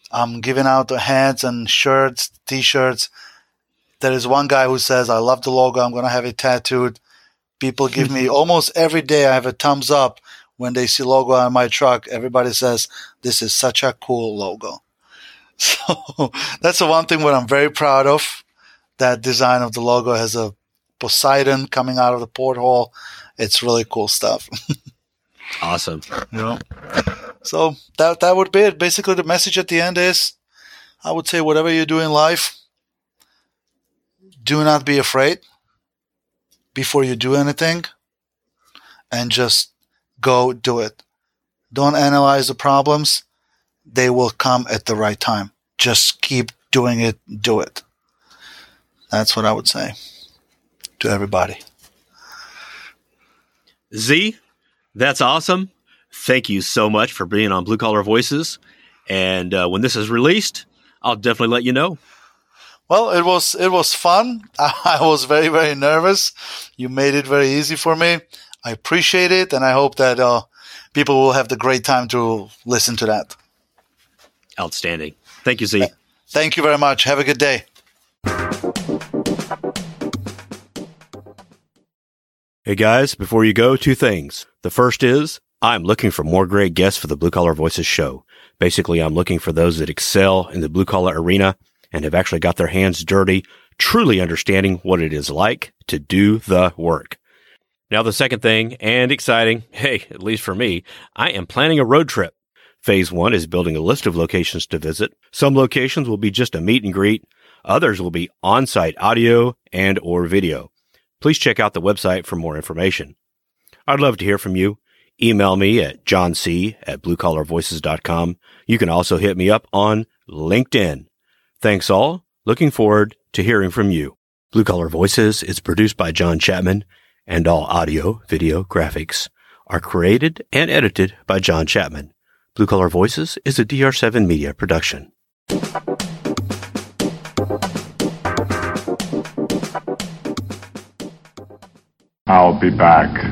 I'm giving out the hats and shirts, T-shirts. There is one guy who says, I love the logo. I'm going to have it tattooed. People give me almost every day. I have a thumbs up when they see logo on my truck. Everybody says, this is such a cool logo. So that's the one thing what I'm very proud of. That design of the logo has a Poseidon coming out of the porthole. It's really cool stuff. Awesome. You know? So that that would be it. Basically, the message at the end is, I would say, whatever you do in life, do not be afraid before you do anything, and just go do it. Don't analyze the problems. They will come at the right time. Just keep doing it. Do it. That's what I would say to everybody. Z, that's awesome. Thank you so much for being on Blue Collar Voices. And uh, when this is released, I'll definitely let you know. Well, it was it was fun. I was very, very nervous. You made it very easy for me. I appreciate it, and I hope that uh, people will have the great time to listen to that. Outstanding. Thank you, Z. Thank you very much. Have a good day. Hey guys, before you go, two things. The first is, I'm looking for more great guests for the Blue Collar Voices show. Basically, I'm looking for those that excel in the blue collar arena and have actually got their hands dirty, truly understanding what it is like to do the work. Now, the second thing, and exciting, hey, at least for me, I am planning a road trip. Phase one is building a list of locations to visit. Some locations will be just a meet and greet. Others will be on-site audio and or video. Please check out the website for more information. I'd love to hear from you. Email me at johnc at blue collar voices dot com. You can also hit me up on LinkedIn. Thanks all. Looking forward to hearing from you. Blue Collar Voices is produced by John Chapman, and all audio, video, graphics are created and edited by John Chapman. Blue Collar Voices is a D R seven Media production. I'll be back.